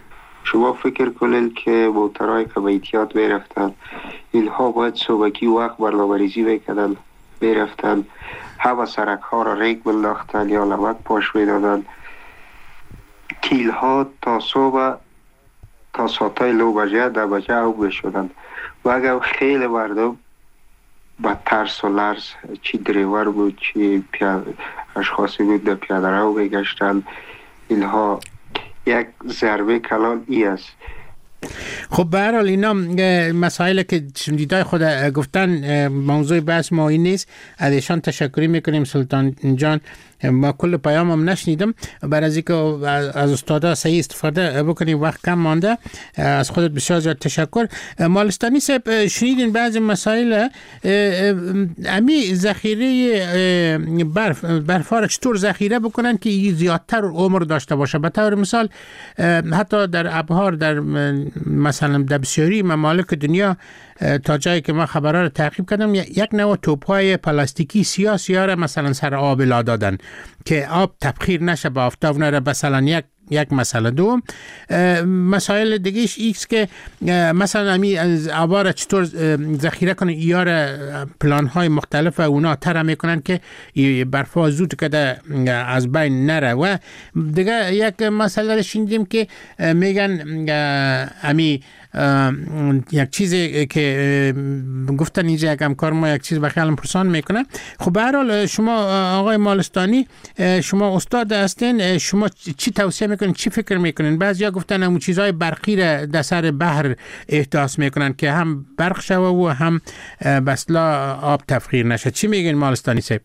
شما فکر کنید که موترهای که به احتیاط میرفتن اینها باید صبحی وقت برنامه‌ریزی میکردن، میرفتن همه سرک ها را ریگ بنداختن یا نمک پاش میدادن. کیل ها تا صبح تا ساعتای نو بجه ده بجه او بشدن و اگر خیلی مردم با ترس و لرز، چی دریور بود چی اشخاصی بود در پیاده رو بگشتن، اینها یک ضربه کلان ای است. خب به هر حال اینا مسائل که شنیدای خود گفتن، موضوع بحث ما این نیست. از ایشان تشکری میکنیم سلطان جان. ما کل پیام هم نشنیدم، برای از اینکه از استادا صحیح استفاده بکنیم، وقت کم مانده. از خودت بسیار زیاد تشکر. مالستانی صاحب، شنیدین بعضی مسائل امی ذخیره برف برفا را چطور ذخیره بکنن که زیادتر عمر داشته باشه؟ به طور مثال حتی در ابحار، در مثلا در بسیاری ممالک دنیا، تا جایی که ما خبرها رو تعقیب کردم، یک نوع توپ‌های پلاستیکی سیاه سیاه را مثلا سر آب لا دادن که آب تبخیر نشه، با آفتاب نره. مثلا یک یک مسئله. دوم مسائل دیگهش ایست که مثلا امی از آبا را چطور ذخیره کنن، ایار پلان های مختلف اونا تر میکنن که برفا زود کده از بین نره. و دیگه یک مسئله شنیدیم که میگن امی یک چیزی که گفتن اینجا یک همکار ما یک چیز بخیالم پرسان میکنه. خب به هر حال شما آقای مالستانی، شما استاد هستین، شما چی توصیه میکنین، چی فکر میکنین؟ بعضیا گفتن همون چیزهای برقی را در سر بحر احداث میکنن که هم برق شوه و هم بسلا آب تفخیر نشه. چی میگین مالستانی صاحب؟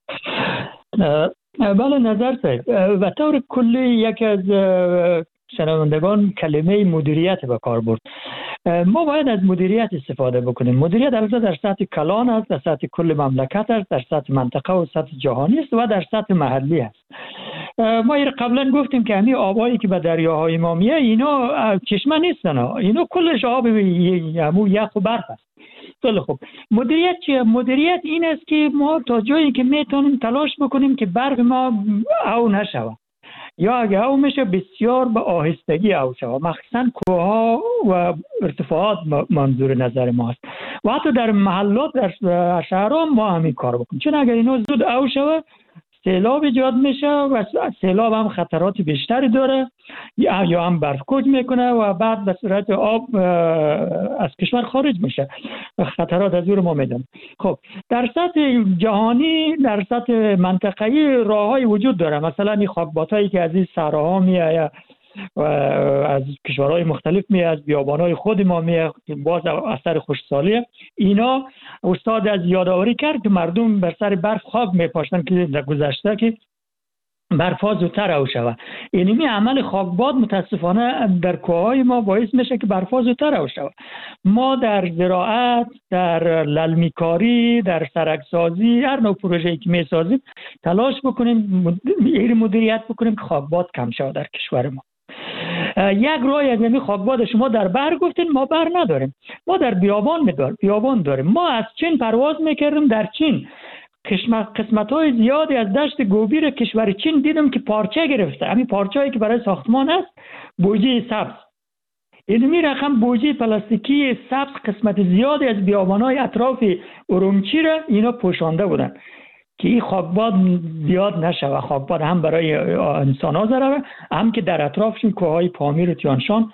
بله نظر صاحب، و طور کلی یکی از شنوندگان کلمه مدیریت به کار برد. ما باید از مدیریت استفاده بکنیم. مدیریت البته در سطح کلان است، در سطح کل مملکت است، در سطح منطقه و سطح جهانی است و در سطح محلی است. ما این قبلا گفتیم که همین آبایی که به دریاهای ما میه اینا چشمه نیستن، اینا کلش آب همون یخ و برف است. خیلی خوب، مدیریت چیه؟ مدیریت این است که ما تا جایی که میتونیم تلاش بکنیم که برق ما او نشود، یا اگه او میشه بسیار به آهستگی او شود، مخصوصا کوهها و ارتفاعات منظور نظر ما است. و حتی در محلات، در شهرها ما همین کار بکنیم، چون اگر اینو زود او شود سیلاب ایجاد میشه و سیلاب هم خطرات بیشتری داره، یا هم برف کوچ میکنه و بعد به صورت آب از کشور خارج میشه. خطرات از او رو ما میدونیم. خب در سطح جهانی، در سطح منطقه‌ای راههای وجود داره. مثلا این خاکباتایی که از این صحراها میاد و از کشورهای مختلف میاد، از بیابانهای خود ما میاد، باز اثر خشکسالیه. اینا استاد از یادآوری کرد که مردم بر سر برف خاک میپاشتن که در گذشته که برفا زودتر او شود. اینمی عمل خاکباد متاسفانه در کوههای ما باعث میشه که برفا زودتر او شود. ما در زراعت، در للمیکاری، در سرکسازی، هر نوع پروژه‌ای که میسازیم تلاش بکنیم این مدیریت بکنیم که خاکباد کم شود در کشور ما. یک راه از این خاکباد شما در بحر گفتین، ما بحر نداریم، ما در بیابان میداریم، بیابان داریم. ما از چین پرواز میکردیم، در چین قسمت های زیادی از دشت گوبی کشور چین دیدم که پارچه گرفته. همین پارچه هایی که برای ساختمان است، بوجه سبز. این رقم بوجه پلاستیکی سبز قسمت زیادی از بیابان های اطراف ارومچی را اینا پوشانده بودن که این خاکباد زیاد نشه. خاکباد هم برای انسان ها ضرره، هم که در اطرافشون کوههای پامیر و تیانشان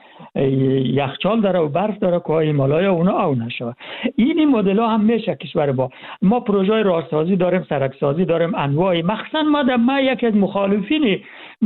یخچال داره و برف داره، کوههای هیمالایا اونا او نشه. این مدل ها هم میشه کشور با ما پروژه راهسازی داریم، سرکسازی داریم، انواعی. مخصوصا ما در ما یک از مخالفین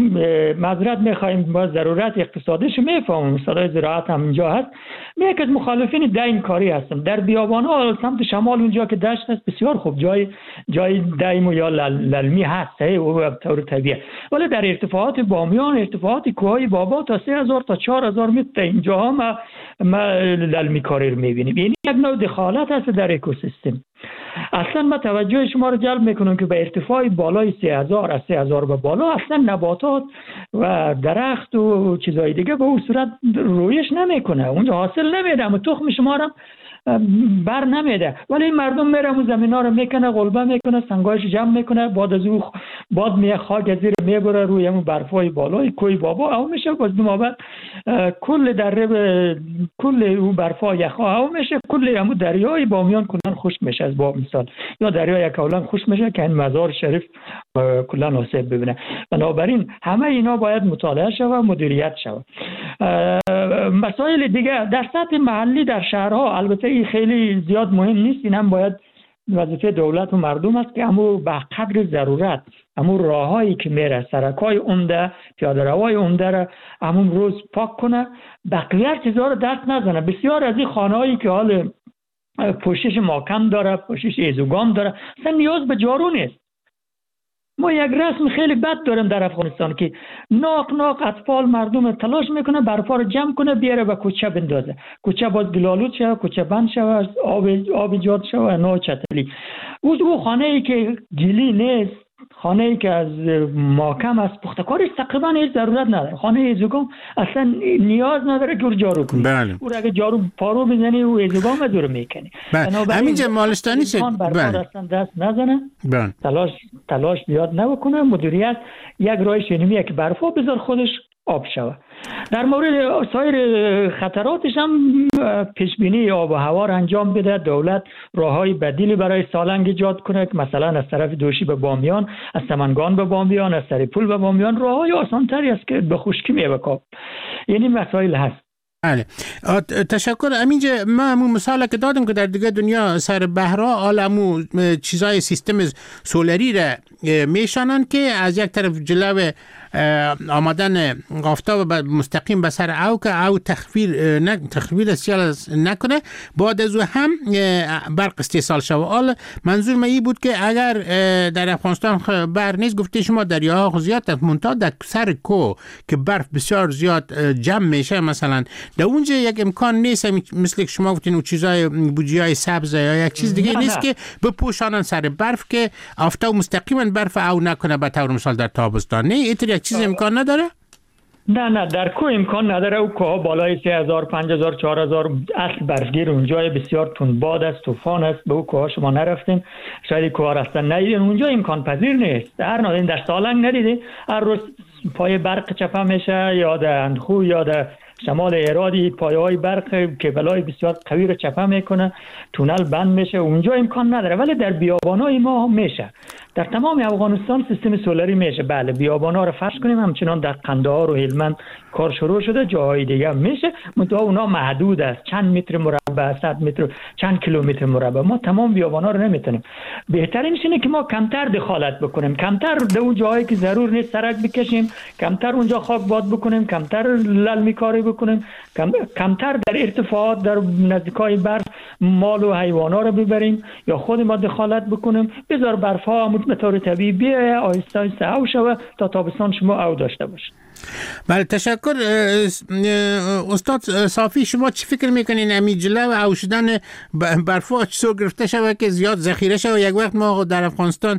معذرت میخوایم، با ضرورت اقتصادیش میفهمم، صدای زراعت هم اینجا هست، من یک از مخالفین دایم کاری هستم. در بیابان ها سمت شمال اونجا که دشت است بسیار خوب، جای جای دایم یا للمی هست و طور طبیعی، ولی در ارتفاعات بامیان، ارتفاعات کوههای بابا تا سه هزار تا چهار هزار متر اینجا ها ما, ما للمی کاری رو میبینیم. یعنی یک نوع دخالت هست در اکوسیستم. اصلا ما توجه شما رو جلب میکنم که به ارتفاع بالای سه هزار از سه هزار به بالا اصلا نباتات و درخت و چیزهای دیگه به اون صورت رویش نمیکنه، اونجا حاصل نمیده. اما تخم شما رو بر نمیده، ولی مردم میره اون زمینا رو میکنه، غلبه میکنه، سنگایش جمع میکنه، بعد از او باد می خاک زیر میبره روی همون برفای بالای کوی بابا او میشه. باز بعد کل دره کل او برفا یخا او میشه، کل همون دریای بامیان کلا خشک میشه. از با مثال یا دریای کولان خشک میشه که این مزار شریف کلا آسیب ببینه. بنابراین همه اینا باید مطالعه شود، مدیریت شود. مسائل دیگه در سطح محلی در شهرها البته این خیلی زیاد مهم نیست، این هم باید وظیفه دولت و مردم است که امو به قدر ضرورت امو راههایی که میره، سرکای عمده، پیاده روای عمده را امون روز پاک کنه، بقیه چیزا رو دست نزنه. بسیار از این خانه‌هایی که حال پوشش محکم داره، پوشش ایزوگام داره، اصلا نیاز به جارو نیست. ما یک رسم خیلی بد داریم در افغانستان که ناق ناق اطفال مردم تلاش میکنه برفا رو جمع کنه بیاره به کوچه بندازه، کوچه باز گلالود شوه، کوچه بند شوه، آب آب ایجاد شوه، نوع چتلی. او او خانه ای که گلی نیست، خانه ای که از محکم است، پختکارش تقریبا هیچ ضرورت نداره. خانه ایزوگام اصلا نیاز نداره که جارو کنی. بله. او اگه جارو پارو بزنی او ایزوگام دور میکنی. بله. همینجا مالستانی چه؟ بله. اصلا دست نزنه. بله. تلاش تلاش زیاد نکنه. مدیریت یک راه شنیمیه که برفا بذار خودش آب شوه. در مورد سایر خطراتش هم پیشبینی آب و هوا را انجام بده. دولت راههای بدیلی برای سالنگ ایجاد کنه که مثلا از طرف دوشی به بامیان، از سمنگان به بامیان، از سریپول به بامیان راههای آسان‌تری است که به خشکی میبکاب. یعنی مسائل هست. بله. تشکر. همینجا ما همون مثال که دادم که در دیگه دنیا سر بحرها آلمو چیزای سیستم سولری را میشانن که از یک طرف جلو آمدن آفتاب مستقیم به سر او که او تخفیر نه تخفیر سیال نکنه، بعد از او هم برق استحصال شود. حالا منظور من این بود که اگر در افغانستان برق نیست، گفته شما دریاها زیاد است، منتها در سر کو که برف بسیار زیاد جمع میشه، مثلا در اونجا یک امکان نیست مثل که شما گفتین اون چیزای بوجیای سبز یا یک چیز دیگه نیست که بپوشانن سر برف که آفتاب مستقیما برف او نکنه به طور مثال در تابستان. نه اینطور یک چیز امکان نداره؟ نه نه در کو امکان نداره. او کوه بالای سه هزار پنج هزار چهار هزار اصل برفگیر اونجا بسیار تندباد است، طوفان است. به او کوه شما نرفتین، شاید کوه رفتن ندیدین. اونجا امکان پذیر نیست. در نادین در سالنگ ندیدین هر روز پای برق چپه میشه، یا در اندخو یا در شمال ایرادی پایه های برق کیبلای بسیار قوی رو چپه میکنه، تونل بند میشه. اونجا امکان نداره، ولی در بیابانای ما میشه. در تمام افغانستان سیستم سولری میشه. بله بیابانا رو فرض کنیم، همچنان در قندهار و هلمند کار شروع شده، جاهای دیگه میشه، منتها اونا محدود است، چند متر مربع، صد متر، چند کیلومتر مربع. ما تمام بیابانا رو نمیتونیم. بهترینش اینه که ما کمتر دخالت بکنیم، کمتر در اون جاهایی که ضرور نیست سرک بکشیم، کمتر اونجا خاک باد بکنیم، کمتر للمی کاری بکنیم، کم، کمتر در ارتفاعات در نزدیکای برف مال و حیوانا رو ببریم یا خود ما دخالت بکنیم. بذار برفا به طور طبیعی بیایه، آهسته آهسته او شوه تا تابستان شما او داشته باشید. بله تشکر. استاد صافی شما چی فکر میکنین امی جلو او شدن برفا چطور گرفته شود که زیاد ذخیره شود؟ یک وقت ما در افغانستان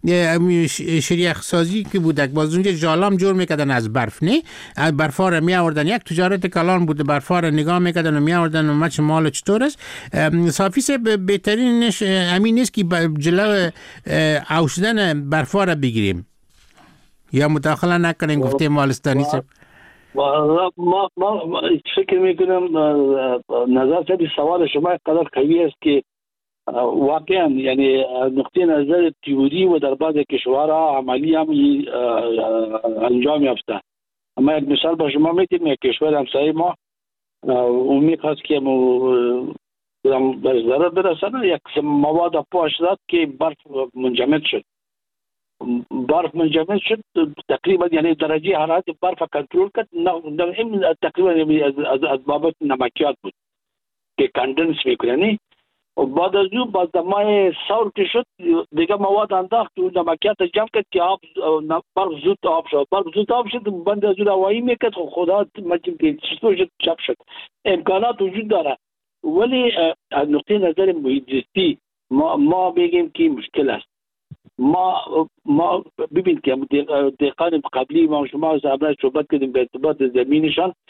شریخ سازی که بودک باز اونجا جالام جور میکردن از برف، نه برفا رو می آوردن، یک تجارت کلان بوده، برفا رو نگاه میکردن و می آوردن و مچ مال چطور است. صافی سے بهترینش همین نیست که جلو او شدن برفا رو بگیریم یا مداخله نکنیم؟ گفته مالستانی سب ما ما ما فکر میکنم نظر سبی سوال شما قدر قوی است که واقعا یعنی نقطه نظر تئوری و در بعض کشورها عملی هم انجام یافته. اما یک مثال با شما میتونم، یک کشور همسایه ما اون میخواست که به ضرر برسانه، یک مواد پاش داد که برف منجمد شد. برف منجمد شد تقریبا، یعنی درجه حرارت برف کنترل کرد. نه تقریبا از از بابت نمکیات بود که کاندنس میکنه. و بعد از اون بعد دمای سور که شد دیگه مواد انداخت و نمکیات جمع کرد که آب برف زود آب شد. برف زود آب شد بند از اون هوایی میکرد. خدا مجید که چطور شد چپ شد. امکانات وجود داره، ولی از نقطه نظر محیط زیستی ما ما بگیم که مشکل است. ما ما ببین که دقیقاً قبلی ما شما صاحبان صحبت کردیم به ارتباط زمینشان.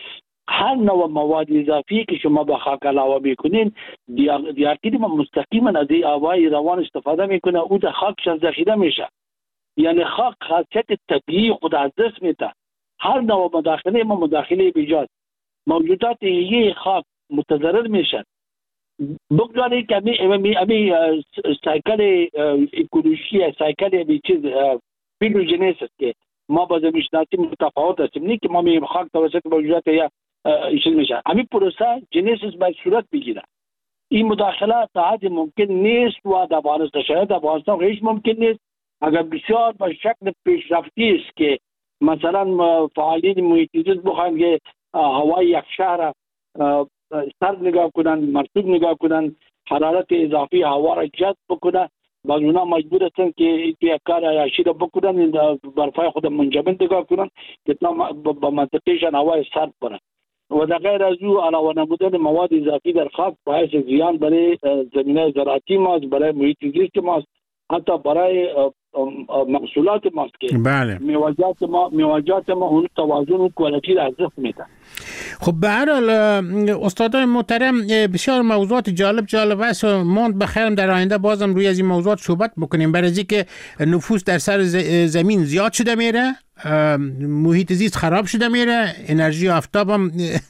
هر نوع مواد اضافی که شما به خاک علاوه میکنین دیارتیدی ما مستقیما از این آبای روان استفاده میکنه، او در خاکش ذخیره میشه. یعنی خاک خاصیت طبیعی خود از دست میده. هر نوع مداخله ما مداخله بیجاست، موجودات یه خاک متضرر میشن. بگذارید که امی امی سایکل اکولوژی، سایکل امی چیز فیلوژنیس است که ما با زمین شناسی متفاوت هستیم، نه که ما می خاک توسط موجودات یا ایشون میشه. همین پروسه جنسیس باید صورت بگیره. این مداخله تا حد ممکن نیست و در افغانستان شاید در افغانستان هیچ ممکن نیست. اگر بسیار به شکل پیشرفتی است که مثلا فعالین محیط زیست بخواهند که هوای یک شهر سرد نگاه کنن، مرطوب نگاه کنن، حرارت اضافی هوا را جذب بکنن، بعض اونا مجبور هستن که یک کار عیاشی را بکنن، برفای خود منجمد نگاه کنن که با منطقهشان هوای سرد برن. و در غیر از او علاوه نمودن مواد اضافی در خاک باعث زیان برای زمینه زراعتی ماست، برای محیط زیست ماست، حتی برای محصولات ماست که بله. میوه‌جات ما میوه‌جات ما اون توازن و کوالیتی را از دست میدن. خب به هر حال استادای محترم بسیار موضوعات جالب جالب است و ماند بخیرم در آینده بازم روی از این موضوعات صحبت بکنیم، برای اینکه نفوس در سر زمین زیاد شده میره، محیط زیست خراب شده میره، انرژی آفتاب هم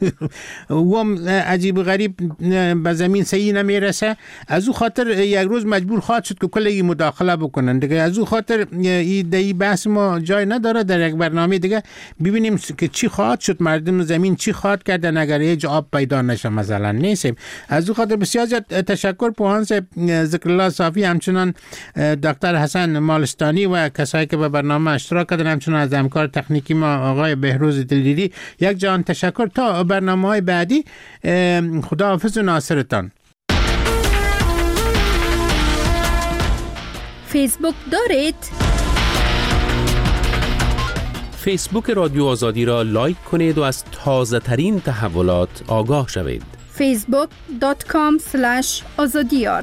هم عجیب غریب به زمین صحیح نمیرسه. از او خاطر یک روز مجبور خواهد شد که کلی مداخله بکنن دیگه. از او خاطر این دی بحث ما جای نداره، در یک برنامه دیگه ببینیم که چی خواهد شد، مردم زمین چی خواهد کردن اگر هیچ آب پیدا نشه مثلا نیستیم. از او خاطر بسیار زیاد تشکر پوهان ذکرالله صافی، همچنان دکتر حسن مالستانی و کسایی که به برنامه اشتراک کردن، همچنان از همکار تکنیکی ما آقای بهروز دلدیری. یک جان تشکر. تا برنامه‌های بعدی خداحافظ و ناصرتان. فیسبوک دارید؟ فیسبوک رادیو آزادی را لایک کنید و از تازه ترین تحولات آگاه شوید. فیسبوک دات کام اسلش آزادیار.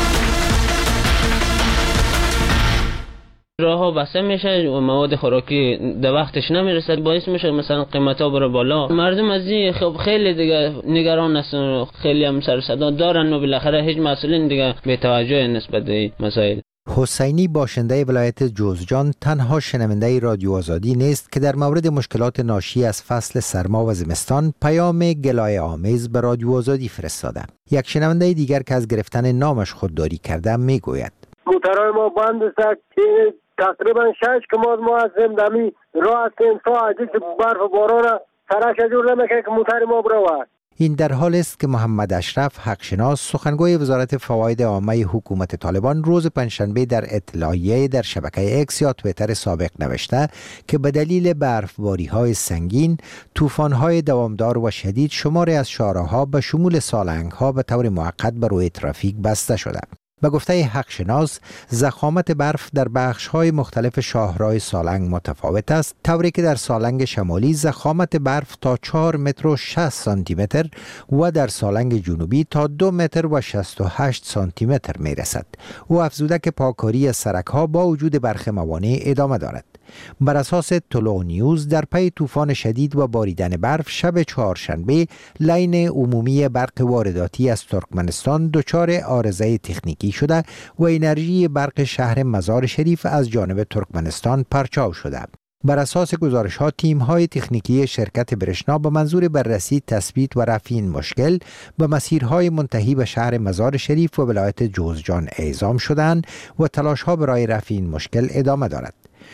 راه ها بسته میشه و مواد خوراکی در وقتش نمیرسد، باعث میشه مثلا قیمت ها بره بالا. مردم از این خب خیلی دیگه نگران هستن، خیلی هم سر صدا دارن و بالاخره هیچ مسئولین دیگه بی توجه نسبت به این مسائل. حسینی باشنده ولایت جوزجان تنها شنونده رادیو آزادی نیست که در مورد مشکلات ناشی از فصل سرما و زمستان پیام گلایه آمیز به رادیو آزادی فرستاده. یک شنونده دیگر که از گرفتن نامش خودداری کرده میگوید: موترهای ما بند است که تقریبا شش کماد ما هستیم دمی راه هستیم تا عجیز برف و باران سرش جور نمیکنه که موتر ما بروه. این در حال است که محمد اشرف حقشناس سخنگوی وزارت فواید عامه حکومت طالبان روز پنجشنبه در اطلاعیه در شبکه اکس یا توییتر سابق نوشته که به دلیل برفباری‌های سنگین، طوفان‌های دوامدار و شدید شماری از شاهراه‌ها به شمول سالنگ‌ها به طور موقت به روی ترافیک بسته شده. به گفته حقشناس، ضخامت برف در بخش‌های مختلف شاهراه سالنگ متفاوت است، طوری که در سالنگ شمالی ضخامت برف تا چهار متر و شصت سانتی متر و در سالنگ جنوبی تا دو متر و شصت و هشت سانتی متر می رسد. او افزوده که پاکاری سرک‌ها با وجود برخی موانع ادامه دارد. بر اساس طلوع نیوز، در پی طوفان شدید و باریدن برف شب چهارشنبه لین عمومی برق وارداتی از ترکمنستان دچار عارضه تکنیکی شده و انرژی برق شهر مزار شریف از جانب ترکمنستان پرچاو شده. بر اساس گزارش‌ها، تیم‌های تکنیکی شرکت برشنا به منظور بررسی، تثبیت و رفع این مشکل به مسیرهای منتهی به شهر مزار شریف و ولایت جوزجان اعزام شدند و تلاش‌ها برای رفع این مشکل ادامه دارد.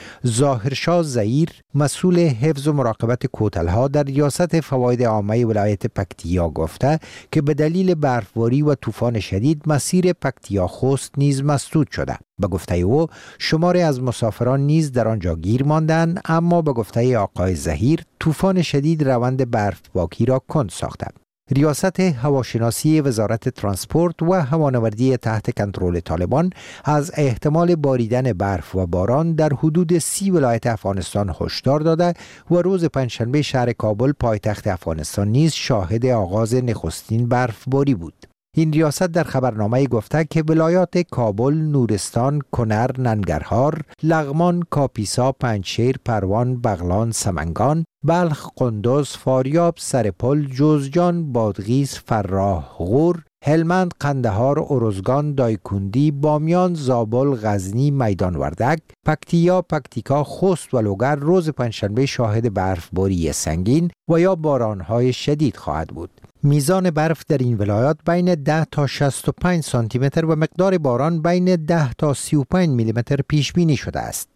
ظاهرشاه زهیر، مسئول حفظ و مراقبت کوتل‌ها در ریاست فواید عامه ولایت پکتیا گفته که به دلیل برفباری و طوفان شدید مسیر پکتیا خوست نیز مسدود شده. به گفته او، شماری از مسافران نیز در آنجا گیر ماندند، اما به گفته آقای زهیر طوفان شدید روند برفباری را کند ساخته. ریاست هواشناسی وزارت ترانسپورت و هوانوردی تحت کنترل طالبان از احتمال باریدن برف و باران در حدود سی ولایت افغانستان هشدار داده و روز پنجشنبه شهر کابل پایتخت افغانستان نیز شاهد آغاز نخستین برفباری بود. این ریاست در خبرنامه گفته که ولایات کابل، نورستان، کنر، ننگرهار، لغمان، کاپیسا، پنجشیر، پروان، بغلان، سمنگان بلخ، قندوز، فاریاب، سرپل، جوزجان، بادغیس، فراه، غور، هلمند، قندهار، ارزگان، دایکندی، بامیان، زابل، غزنی، میدان وردک، پکتیا، پکتیکا، خوست و لوگر روز پنجشنبه شاهد برفباری سنگین و یا بارانهای شدید خواهد بود. میزان برف در این ولایات بین ده تا شصت و پنج سانتی متر و مقدار باران بین ده تا سی و پنج میلی متر پیش بینی شده است.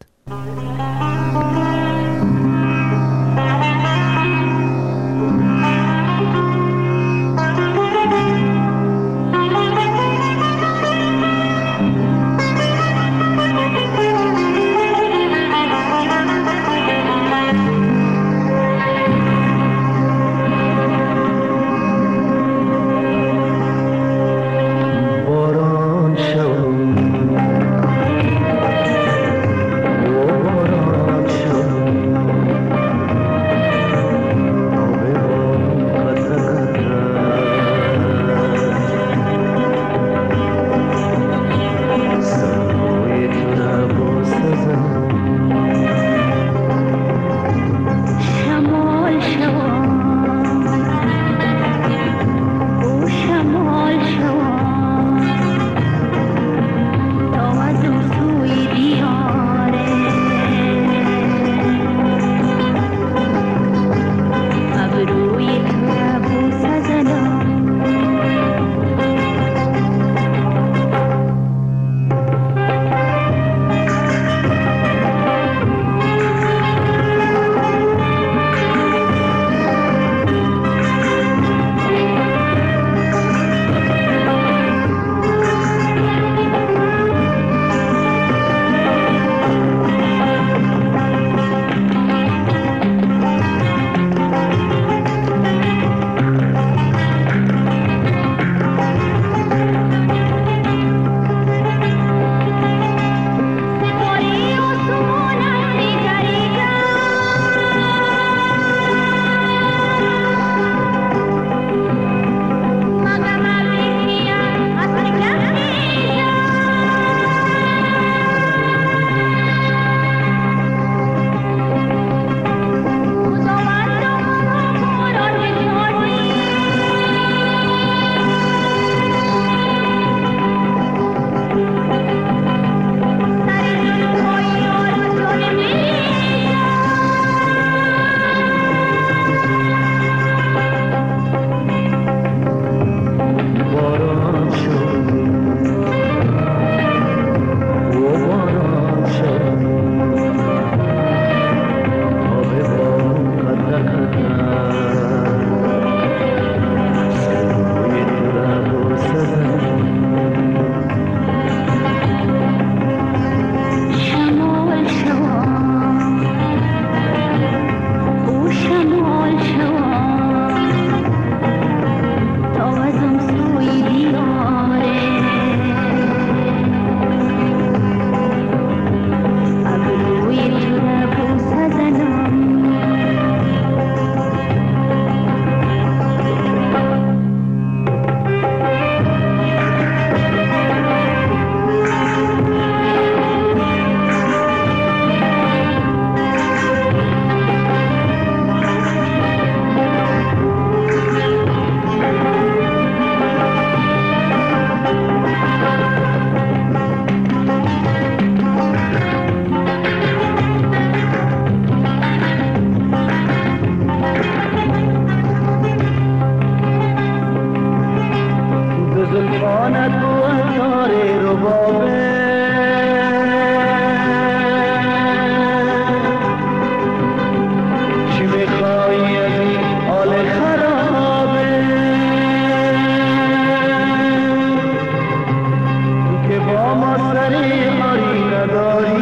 ما سری خاری نداری